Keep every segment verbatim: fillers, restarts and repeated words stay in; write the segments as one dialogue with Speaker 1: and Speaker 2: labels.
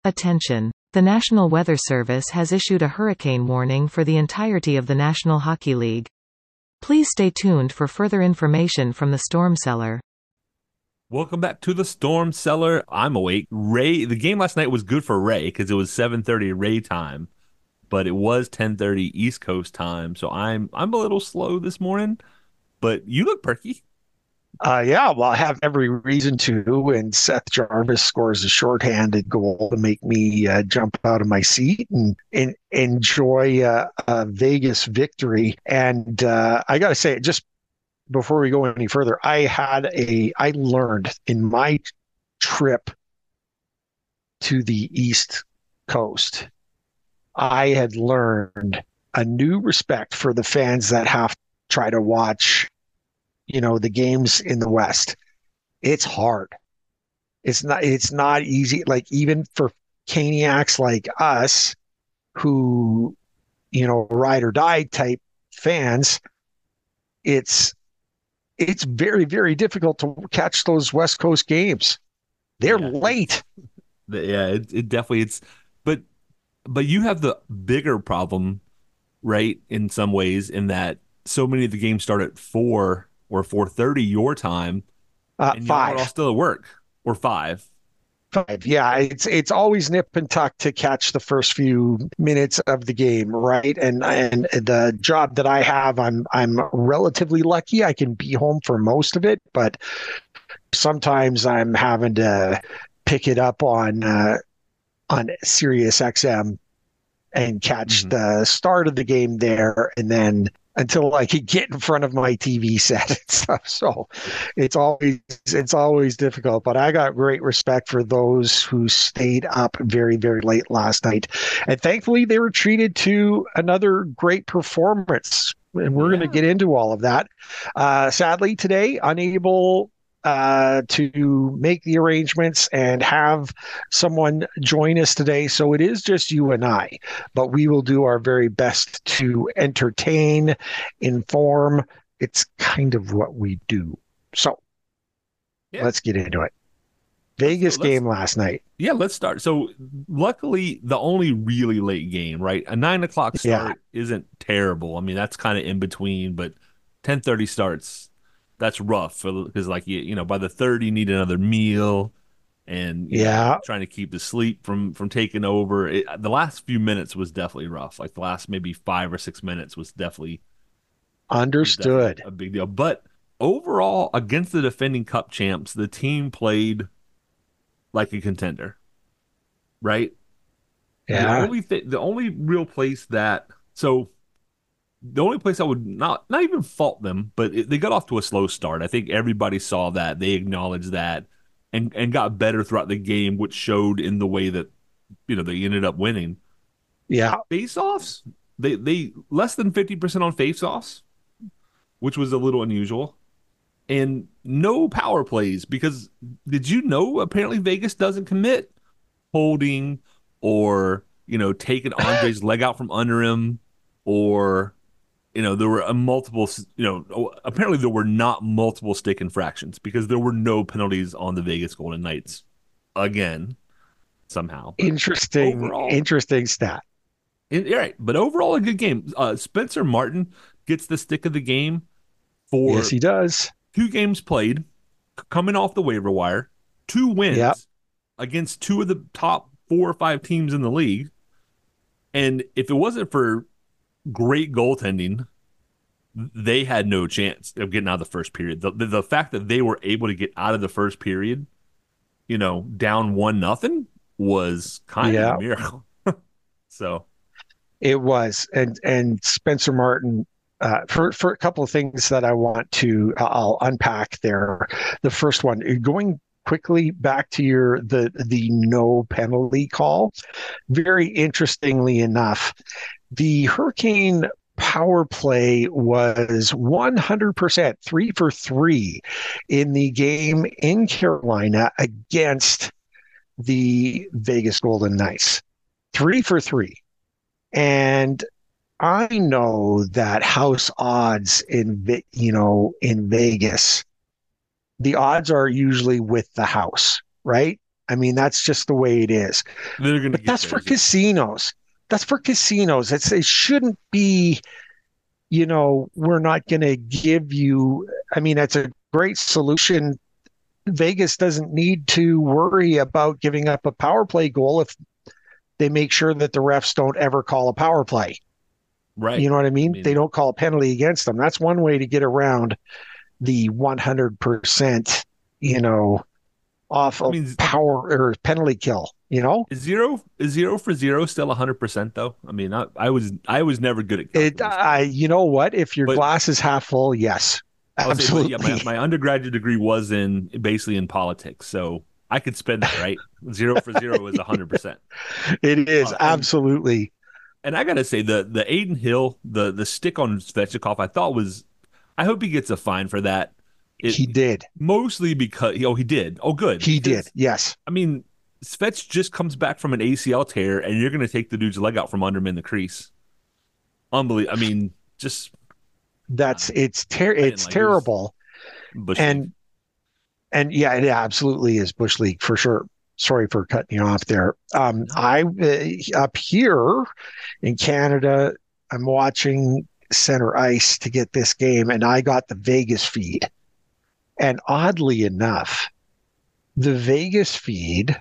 Speaker 1: Attention! The National Weather Service has issued a hurricane warning for the entirety of the National Hockey League. Please stay tuned for further information from the Storm Cellar.
Speaker 2: Welcome back to the Storm Cellar. I'm awake. Ray, the game last night was good for Ray because it was seven thirty Ray time, but it was ten thirty East Coast time. So I'm I'm a little slow this morning, but you look perky.
Speaker 3: Uh, yeah, well, I have every reason to, and Seth Jarvis scores a shorthanded goal to make me uh, jump out of my seat and, and enjoy uh, a Vegas victory. And uh, I got to say, just before we go any further, I had a, I learned in my trip to the East Coast, I had learned a new respect for the fans that have to try to watch, you know, the games in the West. It's hard. It's not, it's not easy. Like even for Caniacs like us who, you know, ride or die type fans, it's, it's very, very difficult to catch those West Coast games. They're
Speaker 2: Yeah.
Speaker 3: late.
Speaker 2: Yeah, it, it definitely it's, but but you have the bigger problem, right? In some ways, in that so many of the games start at four or four thirty your time,
Speaker 3: Uh,
Speaker 2: and y'all are all
Speaker 3: five.
Speaker 2: still at work, or five.
Speaker 3: Five. Yeah, it's it's always nip and tuck to catch the first few minutes of the game, right? And and the job that I have, I'm I'm relatively lucky. I can be home for most of it, but sometimes I'm having to pick it up on uh, on Sirius X M and catch
Speaker 2: Mhm.
Speaker 3: the start of the game there, and then until I could get in front of my T V set and stuff. So it's always it's always difficult. But I got great respect for those who stayed up very, very late last night. And thankfully they were treated to another great performance. And we're
Speaker 2: Yeah.
Speaker 3: going to get into all of that. Uh, sadly today, unable uh, to make the arrangements and have someone join us today. So it is just you and I, but we will do our very best to entertain, inform. It's kind of what we do. So
Speaker 2: Yeah.
Speaker 3: let's get into it. Vegas
Speaker 2: Let's- let's-
Speaker 3: game last night.
Speaker 2: Yeah, let's start. So, luckily, the only really late game, right? A nine o'clock start isn't terrible. I mean, that's kind of in between, but ten thirty starts. That's rough because, like, you, you know, by the third, you need another meal, and you know,
Speaker 3: Yeah.
Speaker 2: trying to keep the sleep from from taking over. It, the last few minutes was definitely rough. Like the last maybe five or six minutes was definitely was
Speaker 3: Understood.
Speaker 2: definitely a big deal. But overall, against the defending Cup champs, the team played like a contender, right? The
Speaker 3: Yeah.
Speaker 2: only th- the only real place that so the only place I would not not even fault them, but it, they got off to a slow start. I think everybody saw that, they acknowledged that, and and got better throughout the game, which showed in the way that you know they ended up winning.
Speaker 3: Yeah.
Speaker 2: Face-offs, they they less than fifty percent on face-offs, which was a little unusual. And no power plays because did you know apparently Vegas doesn't commit holding or you know taking Andre's leg out from under him, or you know there were a multiple you know apparently there were not multiple stick infractions because there were no penalties on the Vegas Golden Knights again somehow. But
Speaker 3: Interesting.
Speaker 2: overall,
Speaker 3: Interesting stat.
Speaker 2: in, right, but overall a good game. Uh, Spencer Martin gets the stick of the game for
Speaker 3: Yes, he does.
Speaker 2: two games played, c- coming off the waiver wire, two wins
Speaker 3: Yep.
Speaker 2: against two of the top four or five teams in the league. And if it wasn't for great goaltending, they had no chance of getting out of the first period. The, the, the fact that they were able to get out of the first period, you know, down one nothing was kind
Speaker 3: Yeah.
Speaker 2: of a miracle. So
Speaker 3: It was, and and Spencer Martin. Uh, for for a couple of things that I want to, I'll unpack there. The first one, going quickly back to your the the no penalty call. Very interestingly enough, the Hurricane power play was one hundred percent three for three in the game in Carolina against the Vegas Golden Knights. Three for three. And I know that house odds in Ve- you know in Vegas, the odds are usually with the house, right? I mean, that's just the way it is.
Speaker 2: They're going to
Speaker 3: But
Speaker 2: get
Speaker 3: that's for
Speaker 2: theirs.
Speaker 3: casinos. That's for casinos. It's, it shouldn't be, you know, we're not going to give you. I mean, it's a great solution. Vegas doesn't need to worry about giving up a power play goal if they make sure that the refs don't ever call a power play.
Speaker 2: Right.
Speaker 3: You know what I mean?
Speaker 2: I mean,
Speaker 3: they don't call a penalty against them. That's one way to get around the one hundred percent, you know, off
Speaker 2: I
Speaker 3: of
Speaker 2: mean,
Speaker 3: power or penalty kill, you know?
Speaker 2: is zero is zero for zero still one hundred percent though? I mean, I, I was I was never good at
Speaker 3: It,
Speaker 2: calculus,
Speaker 3: I, you know what? If your
Speaker 2: but
Speaker 3: glass is half full, yes,
Speaker 2: I would say, but yeah,
Speaker 3: absolutely.
Speaker 2: my, my undergraduate degree was in basically in politics, so I could spin that, right? Zero for zero is one hundred percent.
Speaker 3: It is
Speaker 2: Uh, and
Speaker 3: absolutely.
Speaker 2: and I gotta say the the Aiden Hill the the stick on Svechnikov I thought was I hope he gets a fine for that. It
Speaker 3: He did.
Speaker 2: mostly because oh he did oh good
Speaker 3: He
Speaker 2: because
Speaker 3: did. Yes.
Speaker 2: I mean Svech just comes back from an A C L tear and you're gonna take the dude's leg out from under him in the crease. Unbelievable. I mean, just
Speaker 3: That's it's ter-
Speaker 2: I didn't
Speaker 3: it's
Speaker 2: like it. It was
Speaker 3: terrible.
Speaker 2: Bush League.
Speaker 3: And and yeah, it absolutely is Bush League for sure. Sorry for cutting you off there. Um,
Speaker 2: No.
Speaker 3: I uh, up here in Canada, I'm watching Center Ice to get this game, and I got the Vegas feed. And oddly enough, the Vegas feed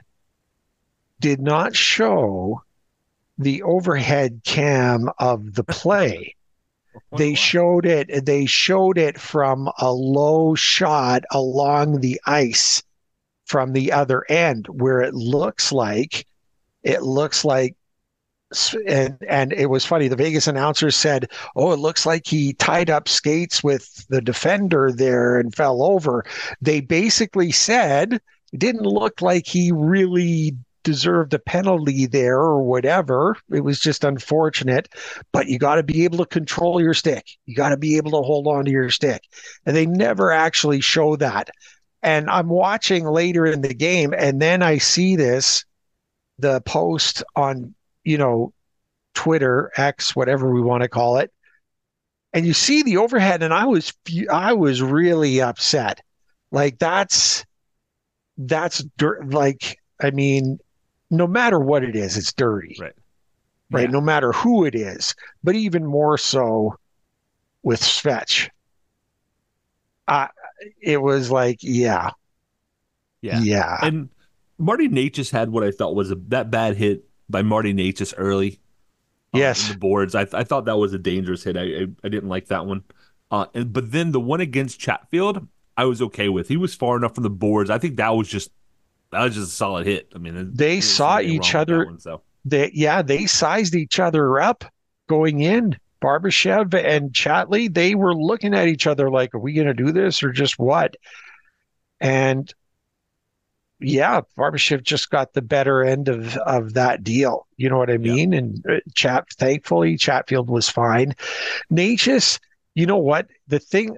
Speaker 3: did not show the overhead cam of the play. They
Speaker 2: Wow.
Speaker 3: showed it. They showed it from a low shot along the ice from the other end, where it looks like it looks like. And and it was funny. The Vegas announcer said, "Oh, it looks like he tied up skates with the defender there and fell over." They basically said it didn't look like he really deserved a penalty there or whatever. It was just unfortunate, but you got to be able to control your stick. You got to be able to hold on to your stick. And they never actually show that. And I'm watching later in the game, and then I see this, the post on, you know, Twitter, X, whatever we want to call it. And you see the overhead, and I was I was really upset. Like that's that's dirt. Like I mean, no matter what it is, it's dirty,
Speaker 2: Right.
Speaker 3: right?
Speaker 2: Yeah.
Speaker 3: No matter who it is, but even more so with Svetch. Uh, it was like, yeah,
Speaker 2: Yeah.
Speaker 3: yeah,
Speaker 2: And Marty Natchez had what I thought was a that bad hit by Marty Natchez early uh, in
Speaker 3: yes,
Speaker 2: the boards. I I thought that was a dangerous hit. I I, I didn't like that one. Uh, and, but then the one against Chatfield, I was okay with. He was far enough from the boards. I think that was just that was just a solid hit. I mean,
Speaker 3: they
Speaker 2: I didn't see
Speaker 3: saw
Speaker 2: anything
Speaker 3: each
Speaker 2: wrong with that
Speaker 3: other.
Speaker 2: one, so.
Speaker 3: They yeah, they sized each other up going in. Barbashev and Chatley, they were looking at each other like, "Are we going to do this or just what?" And yeah, Barbashev just got the better end of of that deal. You know what I
Speaker 2: Yeah.
Speaker 3: mean? And uh, Chat, thankfully, Chatfield was fine. Natchez, you know what? The thing,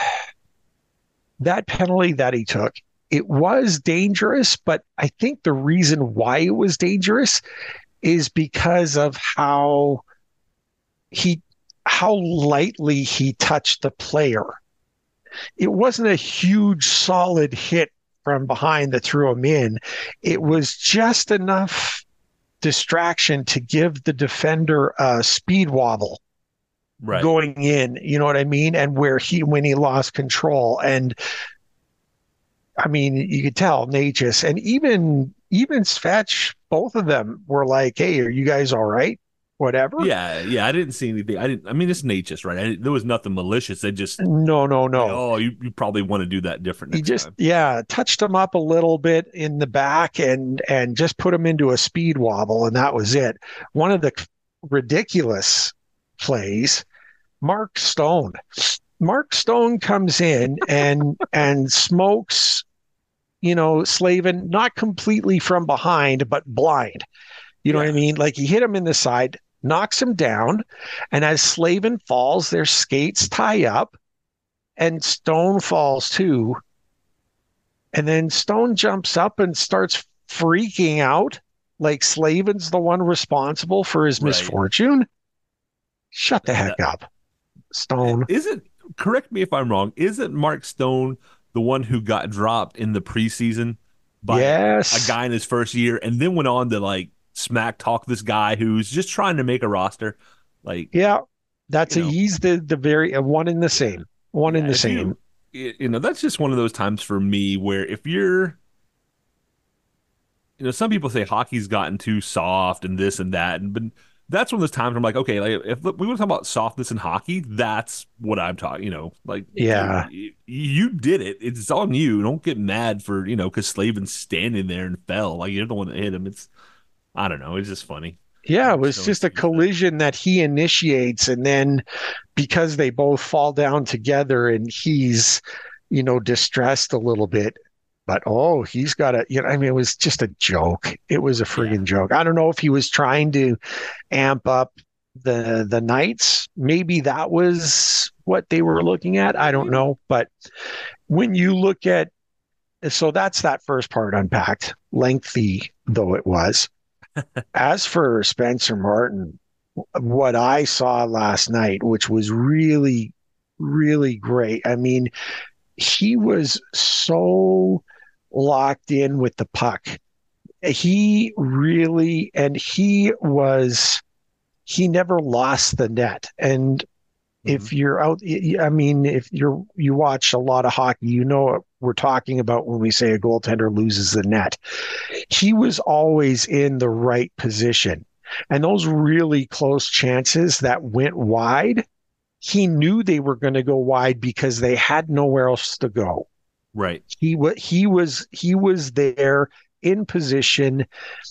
Speaker 3: that penalty that he took, it was dangerous, but I think the reason why it was dangerous is because of how he how lightly he touched the player. It wasn't a huge solid hit from behind that threw him in. It was just enough distraction to give the defender a speed wobble
Speaker 2: Right.
Speaker 3: going in, you know what I mean? And where he when he lost control. And I mean, you could tell Natchez and even even Svetch, both of them were like, "Hey, are you guys all right?" Whatever.
Speaker 2: Yeah, yeah. I didn't see anything. I didn't. I mean, it's Natchez, right? I, there was nothing malicious. They just,
Speaker 3: No, no,
Speaker 2: like,
Speaker 3: no.
Speaker 2: oh, you, you probably want to do that different
Speaker 3: He
Speaker 2: next
Speaker 3: just
Speaker 2: time.
Speaker 3: yeah touched him up a little bit in the back and and just put him into a speed wobble, and that was it. One of the ridiculous plays, Mark Stone. Mark Stone comes in and and smokes, you know, Slavin, not completely from behind, but blind. You know what I
Speaker 2: Yeah.
Speaker 3: mean? Like he hit him in the side, knocks him down, and as Slavin falls, their skates tie up, and Stone falls too. And then Stone jumps up and starts freaking out like Slavin's the one responsible for his
Speaker 2: Right.
Speaker 3: misfortune. Shut the heck
Speaker 2: That-
Speaker 3: up, Stone.
Speaker 2: Isn't, correct me if I'm wrong, isn't Mark Stone the one who got dropped in the preseason by a, a
Speaker 3: Yes.
Speaker 2: guy in his first year, and then went on to like smack talk this guy who's just trying to make a roster. Like,
Speaker 3: Yeah. That's
Speaker 2: you
Speaker 3: a
Speaker 2: know,
Speaker 3: he's the the very uh, one in the
Speaker 2: yeah,
Speaker 3: same. One in
Speaker 2: yeah.
Speaker 3: the
Speaker 2: If
Speaker 3: same.
Speaker 2: you, you know, that's just one of those times for me where if you're, you know, some people say hockey's gotten too soft and this and that, and but that's one of those times where I'm like, okay, like if we want to talk about softness in hockey, that's what I'm talking. You know, like, dude,
Speaker 3: Yeah.
Speaker 2: you, you did it. It's on you. Don't get mad for you know because Slavin's standing there and fell. Like you're the one that hit him. It's I don't know. It's just funny.
Speaker 3: Yeah, it
Speaker 2: There's
Speaker 3: was
Speaker 2: no
Speaker 3: just a
Speaker 2: excuse there.
Speaker 3: collision that he initiates, and then because they both fall down together and he's, you know, distressed a little bit. But oh, he's got a, you know, I mean, it was just a joke. It was a
Speaker 2: Yeah.
Speaker 3: friggin' joke. I don't know if he was trying to amp up the the Knights. Maybe that was what they were looking at. I don't
Speaker 2: Maybe.
Speaker 3: know. But when you look at, so that's that first part unpacked, lengthy though it was. As for Spencer Martin, what I saw last night, which was really, really great. I mean, he was so locked in with the puck. He really, and he was, he never lost the net. And
Speaker 2: Mhm.
Speaker 3: if you're out, I mean, if you're, you watch a lot of hockey, you know what we're talking about when we say a goaltender loses the net. He was always in the right position. And those really close chances that went wide, he knew they were going to go wide because they had nowhere else to go.
Speaker 2: Right.
Speaker 3: He was he was he was there in position,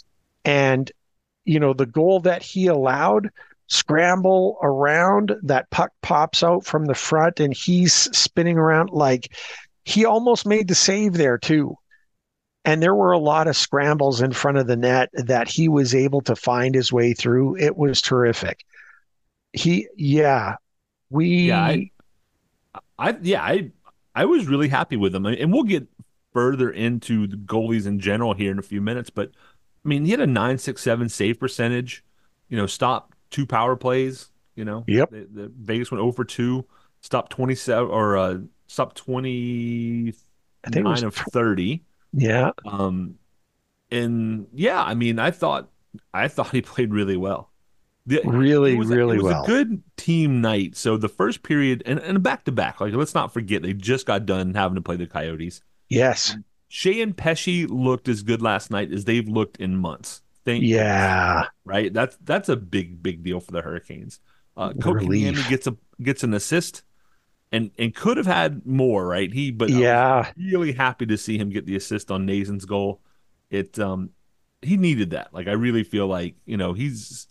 Speaker 3: and you know the goal that he allowed, scramble around, that puck pops out from the front and he's spinning around, like he almost made the save there too. And there were a lot of scrambles in front of the net that he was able to find his way through. It was terrific. He, yeah,
Speaker 2: Yeah. I.
Speaker 3: we,
Speaker 2: I. Yeah. I. I was really happy with him, and we'll get further into the goalies in general here in a few minutes. But I mean, he had a nine six seven save percentage. You know, stopped two power plays. You know,
Speaker 3: yep,
Speaker 2: the, the Vegas went over two, stopped twenty seven or uh, stopped twenty
Speaker 3: I think it
Speaker 2: nine
Speaker 3: was,
Speaker 2: of thirty.
Speaker 3: yeah,
Speaker 2: Um, and yeah, I mean, I thought I thought he played really well. The, it
Speaker 3: really,
Speaker 2: was it
Speaker 3: really
Speaker 2: was a
Speaker 3: well.
Speaker 2: good team night. So the first period and, and back to back, like let's not forget they just got done having to play the Coyotes.
Speaker 3: Yes,
Speaker 2: Shea and Pesci looked as good last night as they've looked in months. Thank goodness.
Speaker 3: yeah,
Speaker 2: Right? That's that's a big, big deal for the Hurricanes. Uh Kotkaniemi
Speaker 3: relief.
Speaker 2: gets a gets an assist and and could have had more, right? He but I was
Speaker 3: Yeah,
Speaker 2: really happy to see him get the assist on Nathan's goal. It um he needed that. Like I really feel like, you know, he's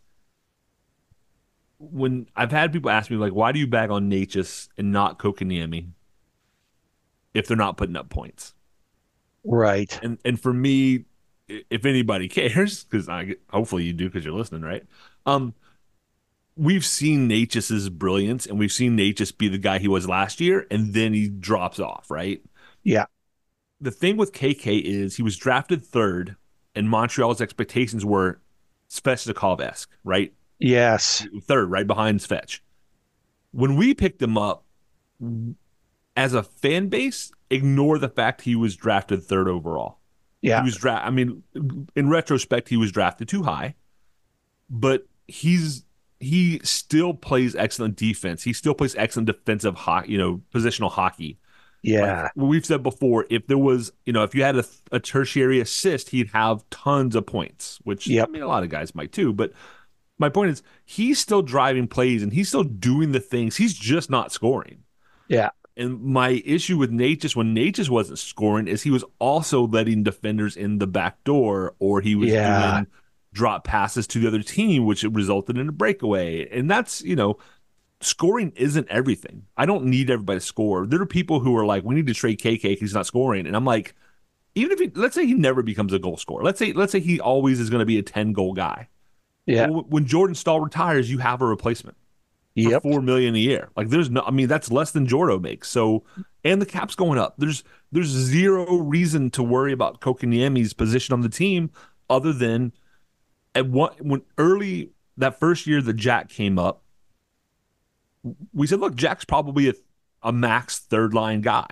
Speaker 2: when I've had people ask me like, why do you bag on Natchez and not Kokaniemi if they're not putting up points?
Speaker 3: right.
Speaker 2: And and for me, if anybody cares, because I hopefully you do because you're listening, right? Um, we've seen Natchez's brilliance, and we've seen Natchez be the guy he was last year, and then he drops off, right?
Speaker 3: Yeah,
Speaker 2: The thing with K K is he was drafted third, and Montreal's expectations were Svechnikov-esque, right?
Speaker 3: yes,
Speaker 2: Third, right behind Svech. When we picked him up, as a fan base, ignore the fact he was drafted third overall. He
Speaker 3: yeah,
Speaker 2: was drafted. I mean, in retrospect, he was drafted too high, but he's he still plays excellent defense. He still plays excellent defensive hockey, you know, positional hockey. Like
Speaker 3: yeah,
Speaker 2: we've said before, if there was, you know, if you had a, a tertiary assist, he'd have tons of points, which I
Speaker 3: yep,
Speaker 2: mean, a lot of guys might too. But my point is, he's still driving plays and he's still doing the things. He's just not scoring.
Speaker 3: yeah,
Speaker 2: And my issue with Natchez when Natchez wasn't scoring is he was also letting defenders in the back door, or he was
Speaker 3: yeah,
Speaker 2: doing drop passes to the other team, which resulted in a breakaway. And that's, you know, scoring isn't everything. I don't need everybody to score. There are people who are like, we need to trade K K because he's not scoring. And I'm like, even if he, let's say he never becomes a goal scorer. Let's say, let's say he always is going to be a ten goal guy.
Speaker 3: yeah,
Speaker 2: Well, when Jordan Stahl retires, you have a replacement for
Speaker 3: yep,
Speaker 2: four million a year. Like there's no, I mean, that's less than Jordo makes. So, and the cap's going up. There's there's zero reason to worry about Kokaniemi's position on the team, other than at one when early that first year that Jack came up, we said, look, Jack's probably a, a max third line guy.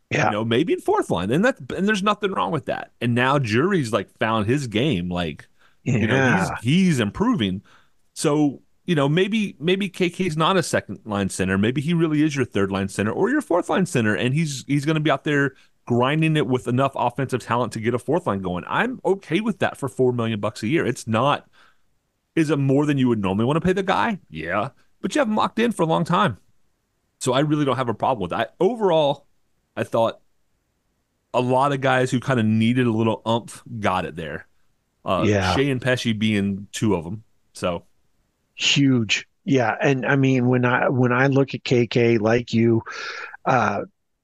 Speaker 2: You
Speaker 3: Yeah.
Speaker 2: know, maybe in fourth line, and that and there's nothing wrong with that. And now Jury's like found his game, like you know he's
Speaker 3: Yeah.
Speaker 2: he's improving. So you know maybe maybe K K's not a second line center. Maybe he really is your third line center or your fourth line center, and he's he's going to be out there grinding it with enough offensive talent to get a fourth line going. I'm okay with that for four million bucks a year. It's not. Is it more than you would normally want to pay the guy? Yeah, but you have him locked in for a long time. So I really don't have a problem with that. I, overall, I thought a lot of guys who kind of needed a little umph got it there. Uh,
Speaker 3: Yeah.
Speaker 2: Shea and Pesci being two of them. So
Speaker 3: Huge. Yeah. And I mean, when I when I look at K K like you, uh,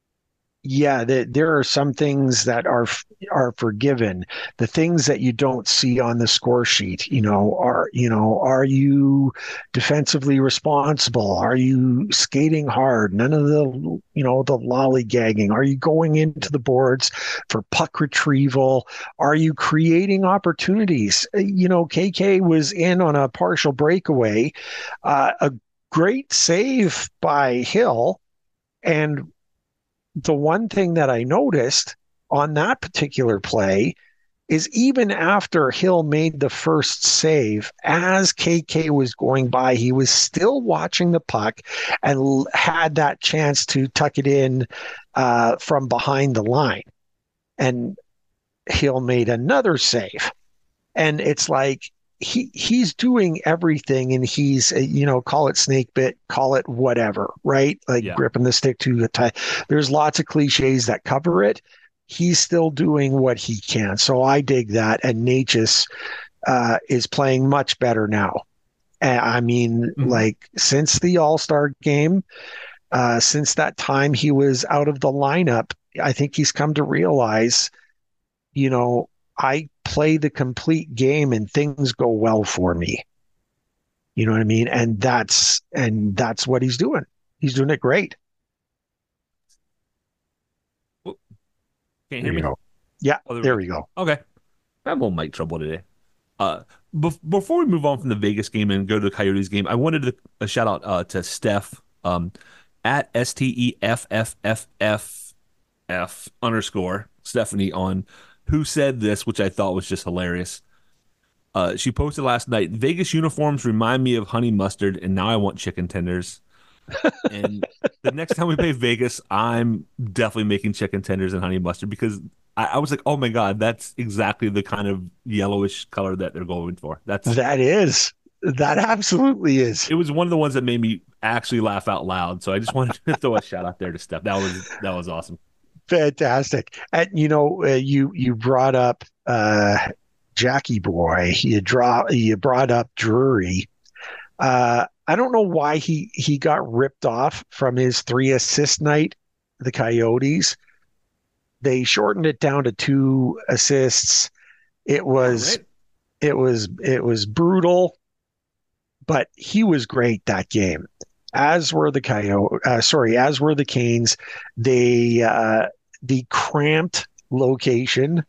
Speaker 3: yeah, the, there are some things that are are forgiven. The things that you don't see on the score sheet, you know, are you know, are you defensively responsible? Are you skating hard? None of the you know the lollygagging. Are you going into the boards for puck retrieval? Are you creating opportunities? Uh, You know, K K was in on a partial breakaway, uh, a great save by Hill, and the one thing that I noticed on that particular play is even after Hill made the first save, as K K was going by, he was still watching the puck and l- had that chance to tuck it in uh, from behind the line. And Hill made another save. And it's like, he he's doing everything, and he's uh, you know call it snake bit, call it whatever, right? Like
Speaker 2: yeah,
Speaker 3: gripping the stick to the tie. There's lots of cliches that cover it. He's still doing what he can, so I dig that. And Natchez uh, is playing much better now. And I mean,
Speaker 2: hmm
Speaker 3: like since the All Star game, uh, since that time he was out of the lineup, I think he's come to realize, you know, I play the complete game and things go well for me. You know what I mean? And that's and that's what he's doing. He's doing it great.
Speaker 2: can't
Speaker 3: There
Speaker 2: hear
Speaker 3: you
Speaker 2: me.
Speaker 3: go. Yeah,
Speaker 2: Oh, there we
Speaker 3: there
Speaker 2: go.
Speaker 3: we go.
Speaker 2: Okay, I have a little mic trouble today. Uh, bef- before we move on from the Vegas game and go to the Coyotes game, I wanted to a shout out uh, to Steph um, at S T E F F F F F underscore Stephanie on who said this, which I thought was just hilarious. Uh, she posted last night, Vegas uniforms remind me of honey mustard, and now I want chicken tenders. And the next time we play Vegas, I'm definitely making chicken tenders and honey mustard because I, I was like, oh my God, that's exactly the kind of yellowish color that they're going for. That's
Speaker 3: That is. That absolutely is.
Speaker 2: it was one of the ones that made me actually laugh out loud. So I just wanted to throw a shout out there to Steph. That was that was awesome.
Speaker 3: Fantastic. And you know, uh, you you brought up uh Jackie Boy. You draw you brought up Drury. Uh I don't know why he he got ripped off from his three assist night, the Coyotes. They shortened it down to two assists. It
Speaker 2: Yeah,
Speaker 3: was
Speaker 2: right.
Speaker 3: it was it was brutal, but he was great that game. As were the Coyote, uh, sorry, as were the Canes. They uh, the cramped location,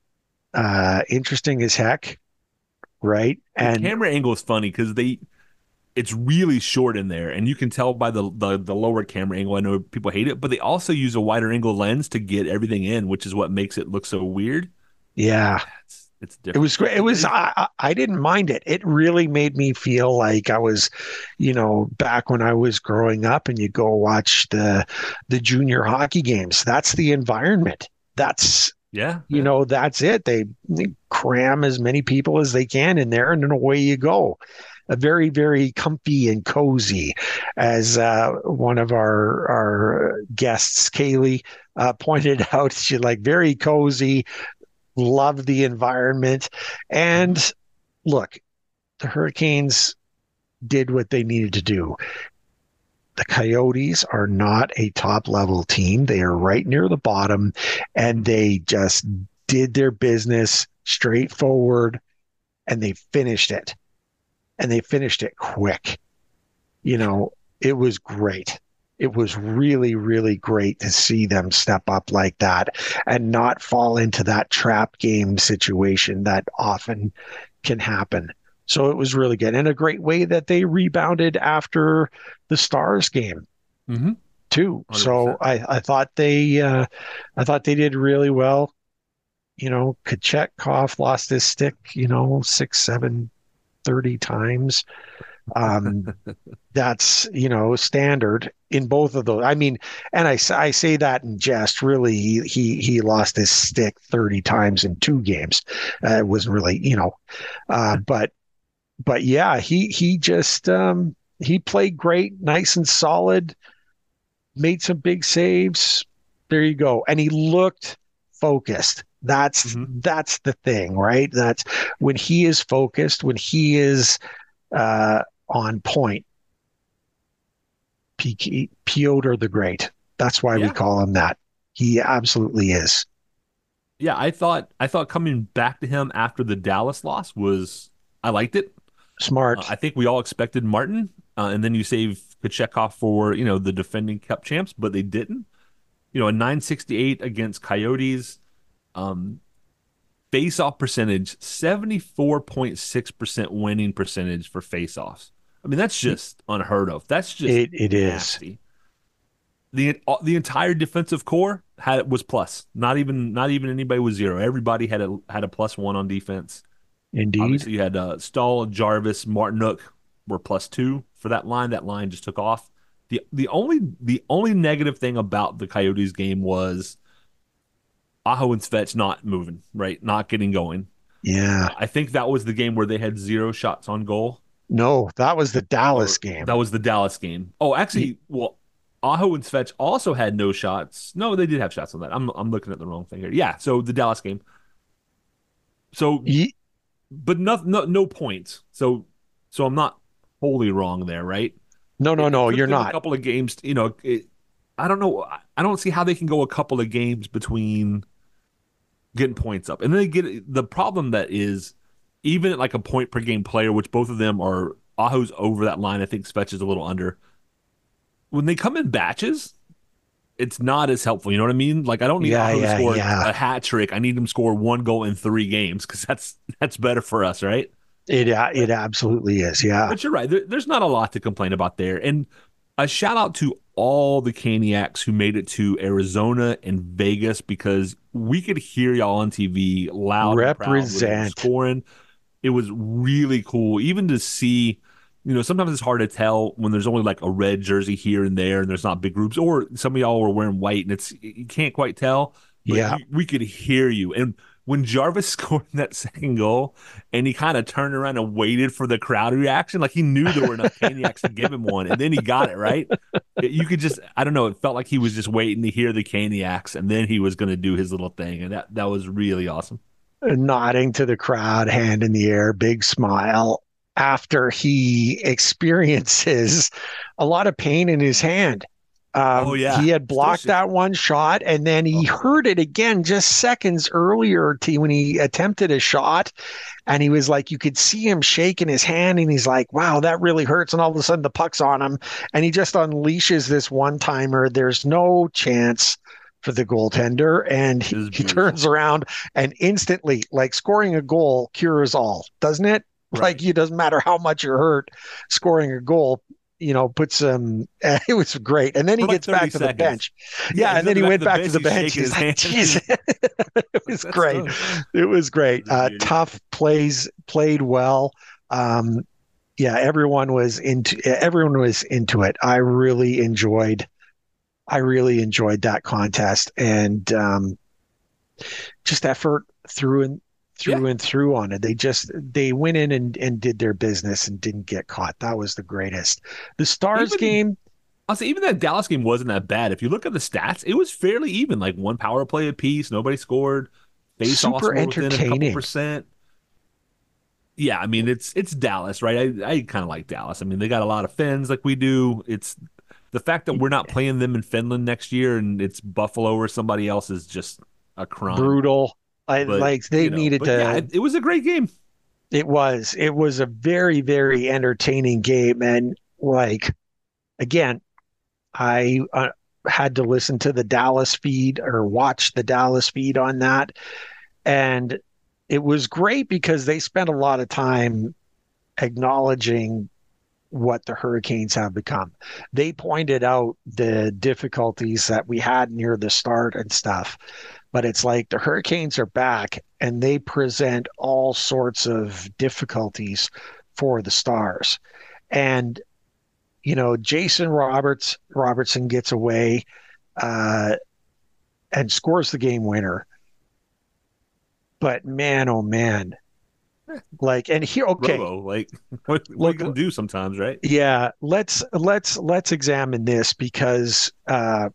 Speaker 3: uh, interesting as heck, right?
Speaker 2: The
Speaker 3: And
Speaker 2: camera angle is funny because they it's really short in there, and you can tell by the, the the lower camera angle. I know people hate it, but they also use a wider angle lens to get everything in, which is what makes it look so weird.
Speaker 3: yeah,
Speaker 2: It's it's
Speaker 3: it
Speaker 2: different.
Speaker 3: was great. It was I, I I didn't mind it. It really made me feel like I was, you know, back when I was growing up, and you go watch the the junior hockey games. That's the environment. That's
Speaker 2: Yeah,
Speaker 3: you
Speaker 2: yeah.
Speaker 3: know, that's it. They, they cram as many people as they can in there, and then away you go. A very, very comfy and cozy, as uh, one of our our guests, Kaylee, uh, pointed out. She like very cozy, love the environment,
Speaker 2: Mhm.
Speaker 3: and look, the Hurricanes did what they needed to do. The Coyotes are not a top level team. They are right near the bottom, and
Speaker 2: Mhm.
Speaker 3: they just did their business straightforward, and they finished it. And they finished it quick. You know, it was great. It was really, really great to see them step up like that and not fall into that trap game situation that often can happen. So it was really good, and a great way that they rebounded after the Stars game.
Speaker 2: hmm
Speaker 3: too.
Speaker 2: one hundred
Speaker 3: So
Speaker 2: percent.
Speaker 3: I, I thought they uh, I thought they did really well. You know, Kochetkov lost his stick, you know, six, seven, thirty times. Um, that's, you know, standard in both of those. I mean, and I, s- I say that in jest. Really, he he, he lost his stick thirty times in two games. Uh, it wasn't really, you know, uh, but but yeah, he he just um, he played great, nice and solid, made some big saves. There you go. And he looked focused. That's
Speaker 2: Hmm.
Speaker 3: that's the thing, right? That's when he is focused, when he is uh, on point. P- Piotr the Great. That's why we
Speaker 2: Yeah.
Speaker 3: call him that. He absolutely is.
Speaker 2: Yeah, I thought I thought coming back to him after the Dallas loss was I liked it. Uh,
Speaker 3: Smart.
Speaker 2: I think we all expected Martin, uh, and then you save Kochetkov for you know the defending Cup champs, but they didn't. You know, a nine sixty-eight against Coyotes. Um, Face-off percentage, seventy-four point six percent winning percentage for face-offs. I mean, that's just unheard of. That's just
Speaker 3: It it is
Speaker 2: nasty. The the entire defensive core had was plus. Not even not even anybody was zero. Everybody had a had a plus one on defense.
Speaker 3: indeed.
Speaker 2: Obviously, you had uh, Stahl, Jarvis, Martinook were plus two for that line. That line just took off. the the only the only negative thing about the Coyotes game was Aho and Svetch not moving, right, not getting going.
Speaker 3: Yeah.
Speaker 2: Uh, I think that was the game where they had zero shots on goal,
Speaker 3: No, that was the Dallas
Speaker 2: or
Speaker 3: game.
Speaker 2: that was the Dallas game. Oh,
Speaker 3: Y-
Speaker 2: actually, well, Aho and Svetch also had no shots. No, they did have shots on that. I'm I'm looking at the wrong thing here. Yeah, so the Dallas game. So,
Speaker 3: y-
Speaker 2: but no no no points. So so I'm not wholly wrong there, right?
Speaker 3: no, no,
Speaker 2: It, it
Speaker 3: no,
Speaker 2: took
Speaker 3: you're
Speaker 2: them a
Speaker 3: not.
Speaker 2: couple of games. You know, it, I don't know. I don't see how they can go a couple of games between getting points up, and then they get the problem that is even at like a point per game player, which both of them are. Aho's over that line. I think Svetch is a little under. When they come in batches, it's not as helpful. You know what I mean? Like I don't need
Speaker 3: Yeah,
Speaker 2: Aho to
Speaker 3: yeah,
Speaker 2: score
Speaker 3: yeah.
Speaker 2: a hat trick. I need him to score one goal in three games because that's that's better for us, right?
Speaker 3: It uh,
Speaker 2: But
Speaker 3: it absolutely is. Yeah.
Speaker 2: but you're right. There, there's not a lot to complain about there. And a shout out to all the Caniacs who made it to Arizona and Vegas because we could hear y'all on T V loud and proud when they were
Speaker 3: Represent.
Speaker 2: scoring. It was really cool, even to see. You know, sometimes it's hard to tell when there's only like a red jersey here and there, and there's not big groups, or some of y'all were wearing white, and it's you can't quite tell. But
Speaker 3: Yeah.
Speaker 2: you, we could hear you, and when Jarvis scored that second goal, and he kind of turned around and waited for the crowd reaction, like he knew there were enough Caniacs to give him one, and then he got it right. You could just, I don't know, it felt like he was just waiting to hear the Caniacs, and then he was going to do his little thing, and that that was really awesome.
Speaker 3: Nodding to the crowd, hand in the air, big smile after he experiences a lot of pain in his hand.
Speaker 2: Oh
Speaker 3: Um,
Speaker 2: yeah,
Speaker 3: he had
Speaker 2: still
Speaker 3: blocked that one shot and then he
Speaker 2: oh,
Speaker 3: heard it again just seconds earlier to, when he attempted a shot. And he was like, you could see him shaking his hand and he's like, wow, that really hurts. And all of a sudden the puck's on him and he just unleashes this one timer. There's no chance for the goaltender. And
Speaker 2: it
Speaker 3: he,
Speaker 2: was
Speaker 3: he
Speaker 2: beautiful.
Speaker 3: turns around and instantly, like scoring a goal cures all, doesn't it? Like
Speaker 2: Right.
Speaker 3: it doesn't matter how much you're hurt, scoring a goal, you know, puts um it was great. And then he
Speaker 2: For like
Speaker 3: gets
Speaker 2: thirty
Speaker 3: back to the
Speaker 2: seconds.
Speaker 3: bench.
Speaker 2: Yeah,
Speaker 3: Yeah,
Speaker 2: he's
Speaker 3: and
Speaker 2: on
Speaker 3: then
Speaker 2: the
Speaker 3: he
Speaker 2: back of
Speaker 3: went
Speaker 2: the
Speaker 3: back to
Speaker 2: bench.
Speaker 3: the
Speaker 2: He's
Speaker 3: bench.
Speaker 2: shaking
Speaker 3: He's
Speaker 2: his
Speaker 3: like,
Speaker 2: hand.
Speaker 3: Jesus. It was
Speaker 2: That's
Speaker 3: great.
Speaker 2: done.
Speaker 3: It was great.
Speaker 2: That's a
Speaker 3: Uh
Speaker 2: beauty.
Speaker 3: tough plays, played well. Um yeah, everyone was into everyone was into it. I really enjoyed I really enjoyed that contest and um just effort through and
Speaker 2: Yeah.
Speaker 3: through and through on it. They just they went in and, and did their business and didn't get caught. That was the greatest. The Stars
Speaker 2: Even
Speaker 3: game,
Speaker 2: I'll say even that Dallas game wasn't that bad. If you look at the stats, it was fairly even. Like one power play apiece, nobody scored. Face offs
Speaker 3: super
Speaker 2: were within a couple
Speaker 3: entertaining.
Speaker 2: percent. Yeah, I mean it's it's Dallas, right? I, I kind of like Dallas. I mean they got a lot of Finns like we do. It's the fact that we're not playing them in Finland next year and it's Buffalo or somebody else is just a crime.
Speaker 3: Brutal. I
Speaker 2: But
Speaker 3: like they
Speaker 2: you know,
Speaker 3: needed
Speaker 2: but yeah,
Speaker 3: to
Speaker 2: it, it was a great game.
Speaker 3: it was it was a very, very entertaining game. And like again, I uh, had to listen to the Dallas feed or watch the Dallas feed on that. And it was great because they spent a lot of time acknowledging what the Hurricanes have become. They pointed out the difficulties that we had near the start and stuff, but it's like the Hurricanes are back and they present all sorts of difficulties for the Stars. And, you know, Jason Roberts, Robertson gets away uh, and scores the game winner. But man, oh man, like, and here, okay,
Speaker 2: Robo, like, what, what
Speaker 3: Look,
Speaker 2: are you gonna do sometimes, right?
Speaker 3: yeah, let's let's let's examine this because uh,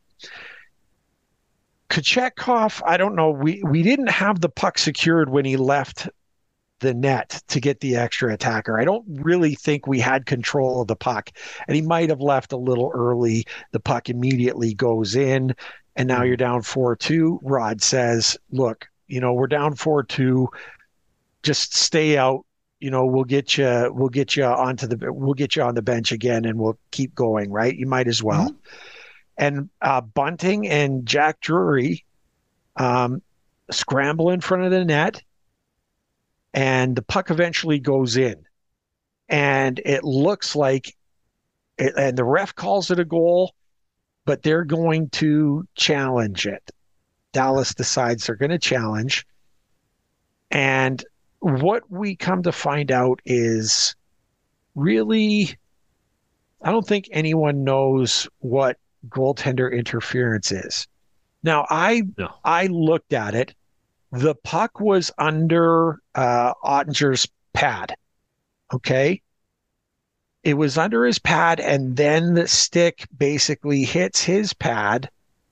Speaker 3: Kochetkov, I don't know, we we didn't have the puck secured when he left the net to get the extra attacker. I don't really think we had control of the puck, and he might have left a little early. The puck immediately goes in, and now you're down four two. Rod says, "Look, you know, we're down four two. Just stay out. You know, we'll get you, we'll get you onto the, we'll get you on the bench again, and we'll keep going. Right? You might as well." Mm-hmm. And uh, Bunting and Jack Drury um, scramble in front of the net, and the puck eventually goes in, and it looks like, it, and the ref calls it a goal, but they're going to challenge it. Dallas decides they're going to challenge, and what we come to find out is really, I don't think anyone knows what goaltender interference is. Now, I no. I looked at it. The puck was under uh, Ottinger's pad. Okay, it was under his pad, and then the stick basically hits his pad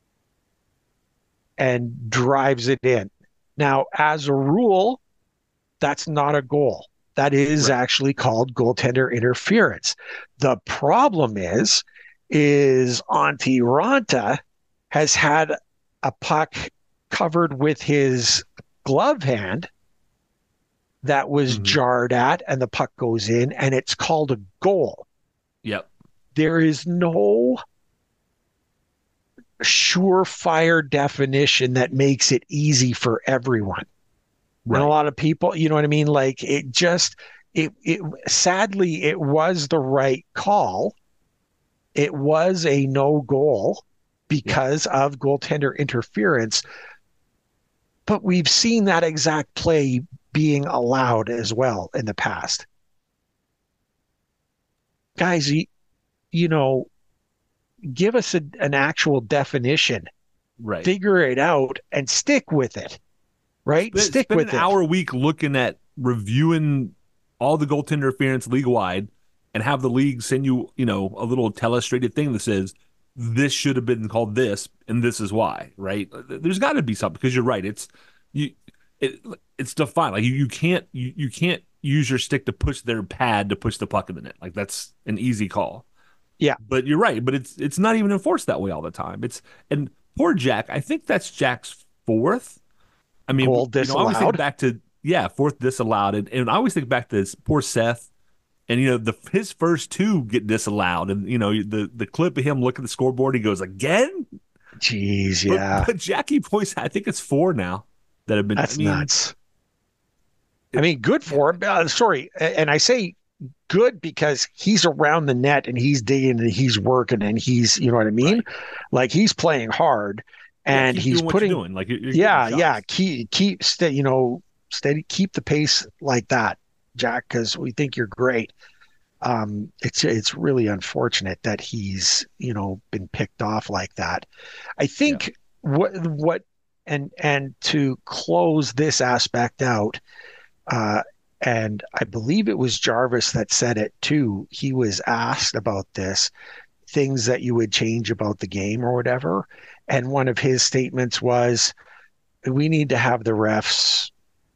Speaker 3: and drives it in. Now, as a rule, that's not a goal. That is right. actually called goaltender interference. The problem is, is Antti Raanta has had a puck covered with his glove hand that was mm-hmm. jarred at, and the puck goes in, and it's called a goal.
Speaker 2: Yep.
Speaker 3: There is no surefire definition that makes it easy for everyone. Right. And a lot of people, you know what I mean? Like it just, it, it, sadly, it was the right call. It was a no goal because yeah. of goaltender interference. But we've seen that exact play being allowed as well in the past. Guys, you, you know, give us a, an actual definition.
Speaker 2: Right.
Speaker 3: Figure it out and stick with it. Right?
Speaker 2: Spend,
Speaker 3: Stick
Speaker 2: spend
Speaker 3: with
Speaker 2: an
Speaker 3: it.
Speaker 2: hour a week looking at reviewing all the goaltender interference league wide and have the league send you, you know, a little telestrated thing that says this should have been called this and this is why, right? There's got to be something because you're right. It's you it, it's defined. Like you, you can't you, you can't use your stick to push their pad to push the puck in the net. Like that's an easy call.
Speaker 3: Yeah.
Speaker 2: But you're right, but it's it's not even enforced that way all the time. It's and poor Jack, I think that's Jack's fourth. I mean,
Speaker 3: goal
Speaker 2: you know, I always think back to, yeah, fourth disallowed. And, and I always think back to this poor Seth. And, you know, the his first two get disallowed. And, you know, the, the clip of him looking at the scoreboard, he goes, again?
Speaker 3: Jeez, yeah.
Speaker 2: But, but Jackie points, I think it's four now that have been.
Speaker 3: That's
Speaker 2: I mean,
Speaker 3: nuts. I mean, good for him. Uh, sorry. And I say good because he's around the net and he's digging and he's working and he's, you know what I mean? Right. Like he's playing hard. And
Speaker 2: yeah,
Speaker 3: he's putting,
Speaker 2: doing. Like you're, you're
Speaker 3: yeah, yeah, keep, keep, stay, you know, steady, keep the pace like that, Jack, because we think you're great. Um, it's it's really unfortunate that he's, you know, been picked off like that. I think yeah. what what and and to close this aspect out, uh, and I believe it was Jarvis that said it too. He was asked about this, things that you would change about the game or whatever. And one of his statements was, we need to have the refs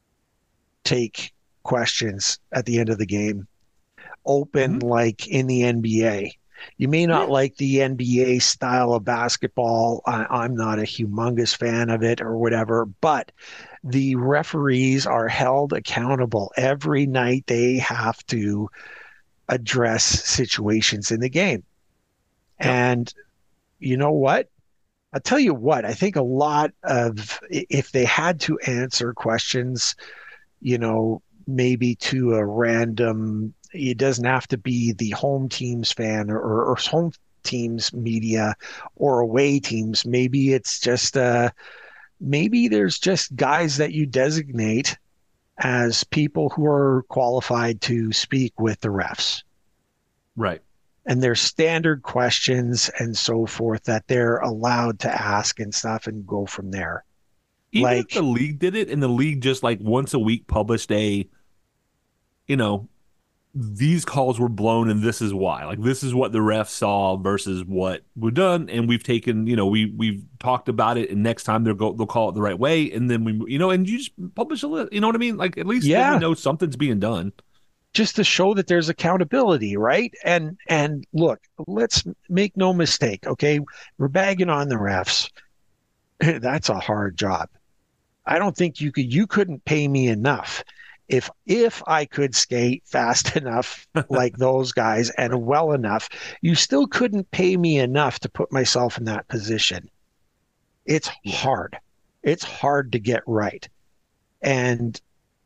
Speaker 3: take questions at the end of the game, open mm-hmm. like in the N B A. You may not yeah. like the N B A style of basketball. I, I'm not a humongous fan of it or whatever, but the referees are held accountable. Every night they have to address situations in the game. Yeah. And you know what? I'll tell you what, I think a lot of, if they had to answer questions, you know, maybe to a random it doesn't have to be the home team's fan or, or home team's media or away teams. Maybe it's just uh maybe there's just guys that you designate as people who are qualified to speak with the refs.
Speaker 2: Right.
Speaker 3: And there's standard questions and so forth that they're allowed to ask and stuff and go from there.
Speaker 2: Even
Speaker 3: like
Speaker 2: if the league did it and the league just like once a week published a, you know, these calls were blown and this is why. Like this is what the refs saw versus what we've done, and we've taken, you know, we we've talked about it, and next time they'll go they'll call it the right way, and then we, you know, and you just publish a list. You know what I mean? Like at least then
Speaker 3: Yeah.
Speaker 2: we know something's being done.
Speaker 3: Just to show that there's accountability, right? And and look, let's make no mistake, okay? We're bagging on the refs. That's a hard job. I don't think you could you couldn't pay me enough if if I could skate fast enough like those guys and well enough. You still couldn't pay me enough to put myself in that position. It's hard. It's hard to get right. And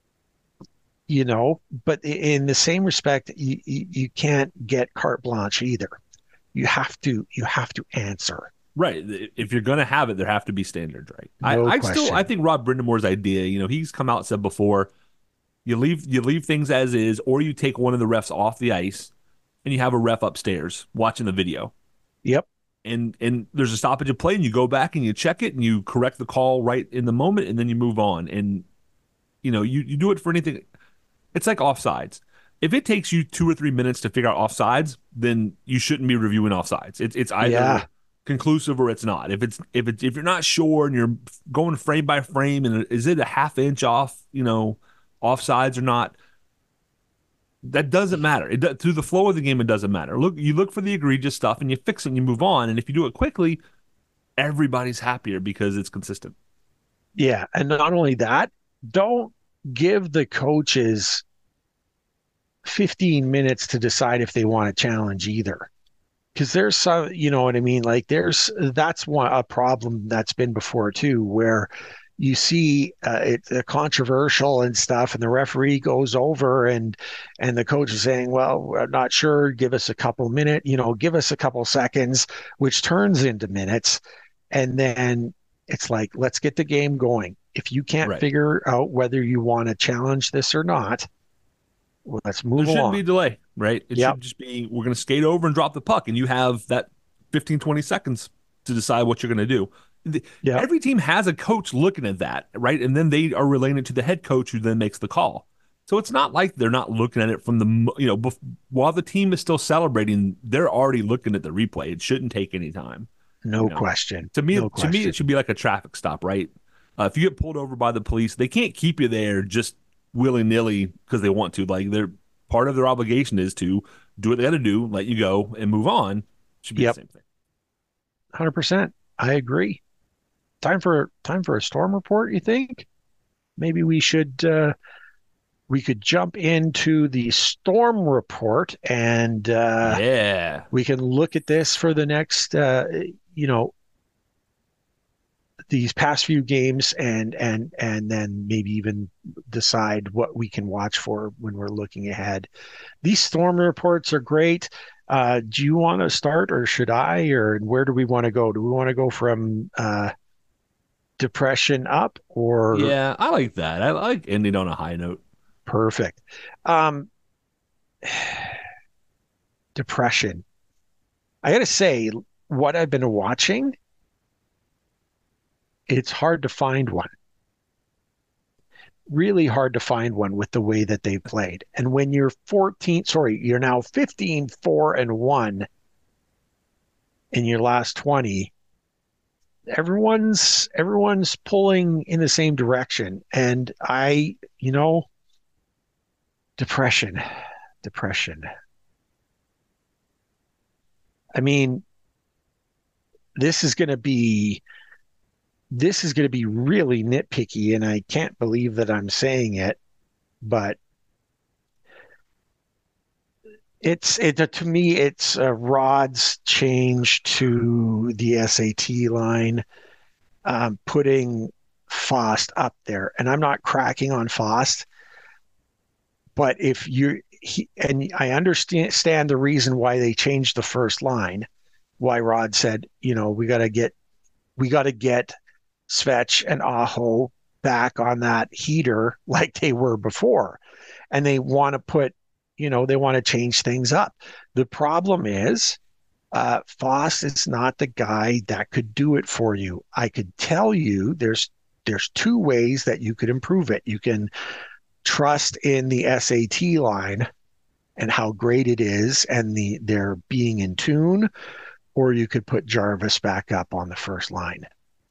Speaker 3: you know, but in the same respect, you, you, you can't get carte blanche either. You have to you have to answer.
Speaker 2: Right. If you're going to have it, there have to be standards, right?
Speaker 3: No
Speaker 2: I, I
Speaker 3: question.
Speaker 2: still, I think Rod Brindamore's idea, you know, he's come out and said before, you leave, you leave things as is, or you take one of the refs off the ice and you have a ref upstairs watching the video.
Speaker 3: Yep.
Speaker 2: And, and there's a stoppage of play and you go back and you check it and you correct the call right in the moment and then you move on. And, you know, you, you do it for anything. It's like offsides. If it takes you two or three minutes to figure out offsides, then you shouldn't be reviewing offsides. It's, it's either
Speaker 3: Yeah.
Speaker 2: conclusive or it's not. If it's if it's if you're not sure and you're going frame by frame and is it a half inch off, you know, offsides or not, that doesn't matter. It through the flow of the game, it doesn't matter. Look, you look for the egregious stuff and you fix it and you move on. And if you do it quickly, everybody's happier because it's consistent.
Speaker 3: Yeah, and not only that, don't give the coaches fifteen minutes to decide if they want to challenge either. Because there's some, you know what I mean? Like there's, that's one, a problem that's been before too, where you see uh, it's uh, controversial and stuff, and the referee goes over and, and the coach is saying, well, we're not sure, give us a couple minutes, you know, give us a couple seconds, which turns into minutes. And then it's like, let's get the game going. If you can't
Speaker 2: Right.
Speaker 3: figure out whether you want to challenge this or not, well, let's move
Speaker 2: There shouldn't
Speaker 3: along.
Speaker 2: be a delay, right? It
Speaker 3: Yep.
Speaker 2: should just be, we're going to skate over and drop the puck, and you have that fifteen, twenty seconds to decide what you're going to do. The-
Speaker 3: Yep.
Speaker 2: Every team has a coach looking at that, right? And then they are relaying it to the head coach who then makes the call. So it's not like they're not looking at it from the, mo- you know, bef- while the team is still celebrating, they're already looking at the replay. It shouldn't take any time.
Speaker 3: No
Speaker 2: You know,
Speaker 3: question.
Speaker 2: To me,
Speaker 3: No
Speaker 2: to me,
Speaker 3: question.
Speaker 2: it should be like a traffic stop, right? Uh, if you get pulled over by the police, they can't keep you there just willy nilly because they want to. Like they're part of their obligation is to do what they got to do, let you go, and move on. Should be
Speaker 3: Yep.
Speaker 2: the same thing.
Speaker 3: one hundred percent. I agree. Time for time for a storm report, you think? Maybe we should uh we could jump into the storm report and uh
Speaker 2: Yeah.
Speaker 3: we can look at this for the next uh you know these past few games and and and then maybe even decide what we can watch for when we're looking ahead. These storm reports are great. Uh, do you want to start or should I, or where do we want to go? Do we want to go from uh, depression up or
Speaker 2: Yeah, I like that. I like ending on a high note.
Speaker 3: perfect? Um, depression. I got to say, what I've been watching, it's hard to find one. Really hard to find one with the way that they played. And when you're fourteen, sorry, you're now fifteen, four, and one in your last twenty, everyone's everyone's pulling in the same direction. And I, you know, depression, depression. I mean, this is going to be this is going to be really nitpicky, and I can't believe that I'm saying it, but it's it to me it's uh, Rod's change to the S A T line, um, putting Fost up there, and I'm not cracking on Fost, but if you he and I understand the reason why they changed the first line. Why Rod said, you know, we got to get we got to get Svech and Aho back on that heater like they were before, and they want to put, you know, they want to change things up. The problem is, uh, Foss is not the guy that could do it for you. I could tell you there's there's two ways that you could improve it. You can trust in the S A T line and how great it is and the they're being in tune, or you could put Jarvis back up on the first line.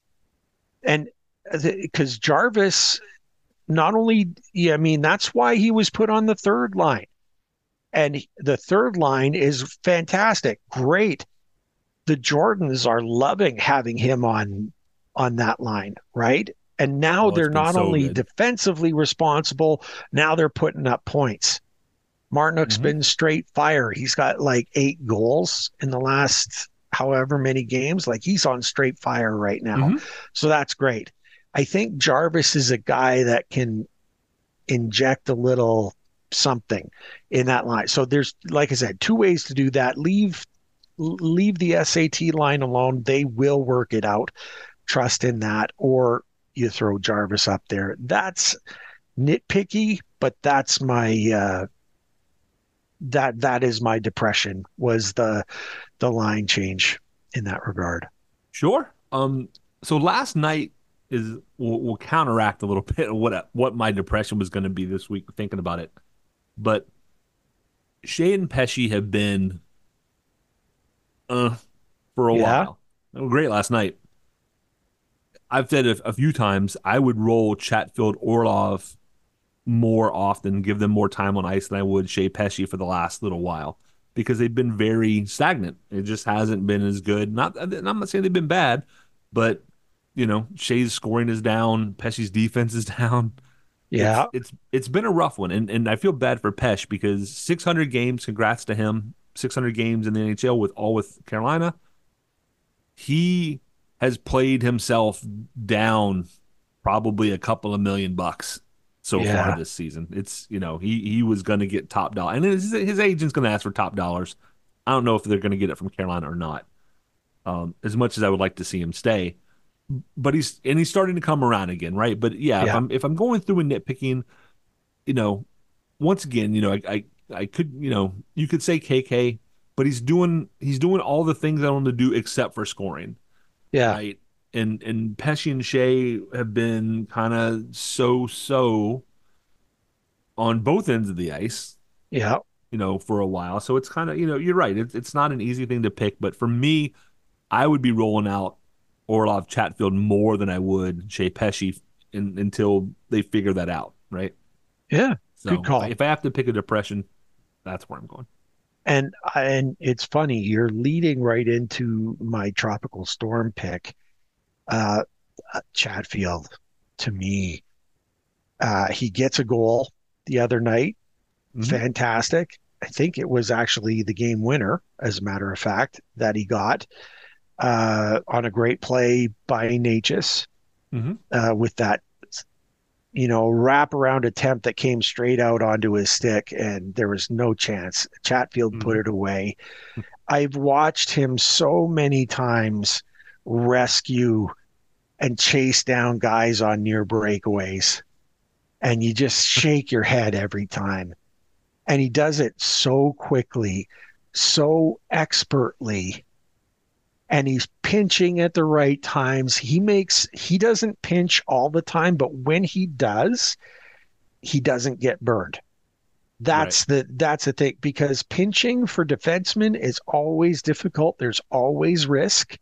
Speaker 3: And because Jarvis, not only, yeah, I mean, that's why he was put on the third line. And the third line is fantastic, great. The Jordans are loving having him on on that line, right? And now
Speaker 2: Oh,
Speaker 3: they're
Speaker 2: it's been
Speaker 3: not
Speaker 2: so
Speaker 3: only
Speaker 2: good.
Speaker 3: defensively responsible, now they're putting up points. Martinook's
Speaker 2: Mhm.
Speaker 3: been straight fire. He's got like eight goals in the last however many games. Like he's on straight fire right now.
Speaker 2: Mhm.
Speaker 3: So that's great. I think Jarvis is a guy that can inject a little something in that line. So there's, like I said, two ways to do that. Leave leave the S A T line alone. They will work it out. Trust in that. Or you throw Jarvis up there. That's nitpicky, but that's my uh that that is my depression, was the the line change in that regard.
Speaker 2: Sure. Um. So last night is will, will counteract a little bit of what what my depression was going to be this week thinking about it. But Shea and Pesci have been uh for a
Speaker 3: Yeah.
Speaker 2: while. They were great last night. I've said a, a few times I would roll Chatfield Orlov more often, give them more time on ice than I would Shea Pesci for the last little while because they've been very stagnant. It just hasn't been as good. Not, I'm not saying they've been bad, but you know, Shea's scoring is down, Pesci's defense is down. It's
Speaker 3: Yeah.
Speaker 2: it's it's been a rough one, and and I feel bad for Pesh because six hundred games. Congrats to him. six hundred games in the N H L with all with Carolina. He has played himself down probably a couple of million bucks so far
Speaker 3: Yeah.
Speaker 2: this season. It's, you know, he he was going to get top dollar, and his, his agent's going to ask for top dollars. I don't know if they're going to get it from Carolina or not. Um, as much as I would like to see him stay, but he's and he's starting to come around again, right? But yeah, if
Speaker 3: Yeah.
Speaker 2: I'm if I'm going through and nitpicking, you know, once again, you know, I I, I could, you know, you could say K K, but he's doing he's doing all the things I want to do except for scoring,
Speaker 3: Yeah.
Speaker 2: right? And and Pesci and Shea have been kind of so so on both ends of the ice,
Speaker 3: Yeah.
Speaker 2: you know, for a while. So it's kind of, you know, you're right. It's it's not an easy thing to pick, but for me, I would be rolling out Orlov Chatfield more than I would Shea Pesci in, until they figure that out, right?
Speaker 3: Yeah.
Speaker 2: So
Speaker 3: Good
Speaker 2: if
Speaker 3: call.
Speaker 2: I, if I have to pick a depression, that's where I'm going.
Speaker 3: And and it's funny, you're leading right into my tropical storm pick. Uh, uh, Chatfield, to me, uh, he gets a goal the other night.
Speaker 2: Mm-hmm.
Speaker 3: Fantastic. I think it was actually the game winner, as a matter of fact, that he got uh, on a great play by Natchez
Speaker 2: Mm-hmm.
Speaker 3: uh, with that, you know, wraparound attempt that came straight out onto his stick, and there was no chance. Chatfield
Speaker 2: Mm-hmm.
Speaker 3: put it away. I've watched him so many times rescue and chase down guys on near breakaways, and you just shake your head every time. And he does it so quickly, so expertly, and he's pinching at the right times. He makes he doesn't pinch all the time, but when he does, he doesn't get burned. That's the that's the thing, because pinching for defensemen is always difficult. There's always risk,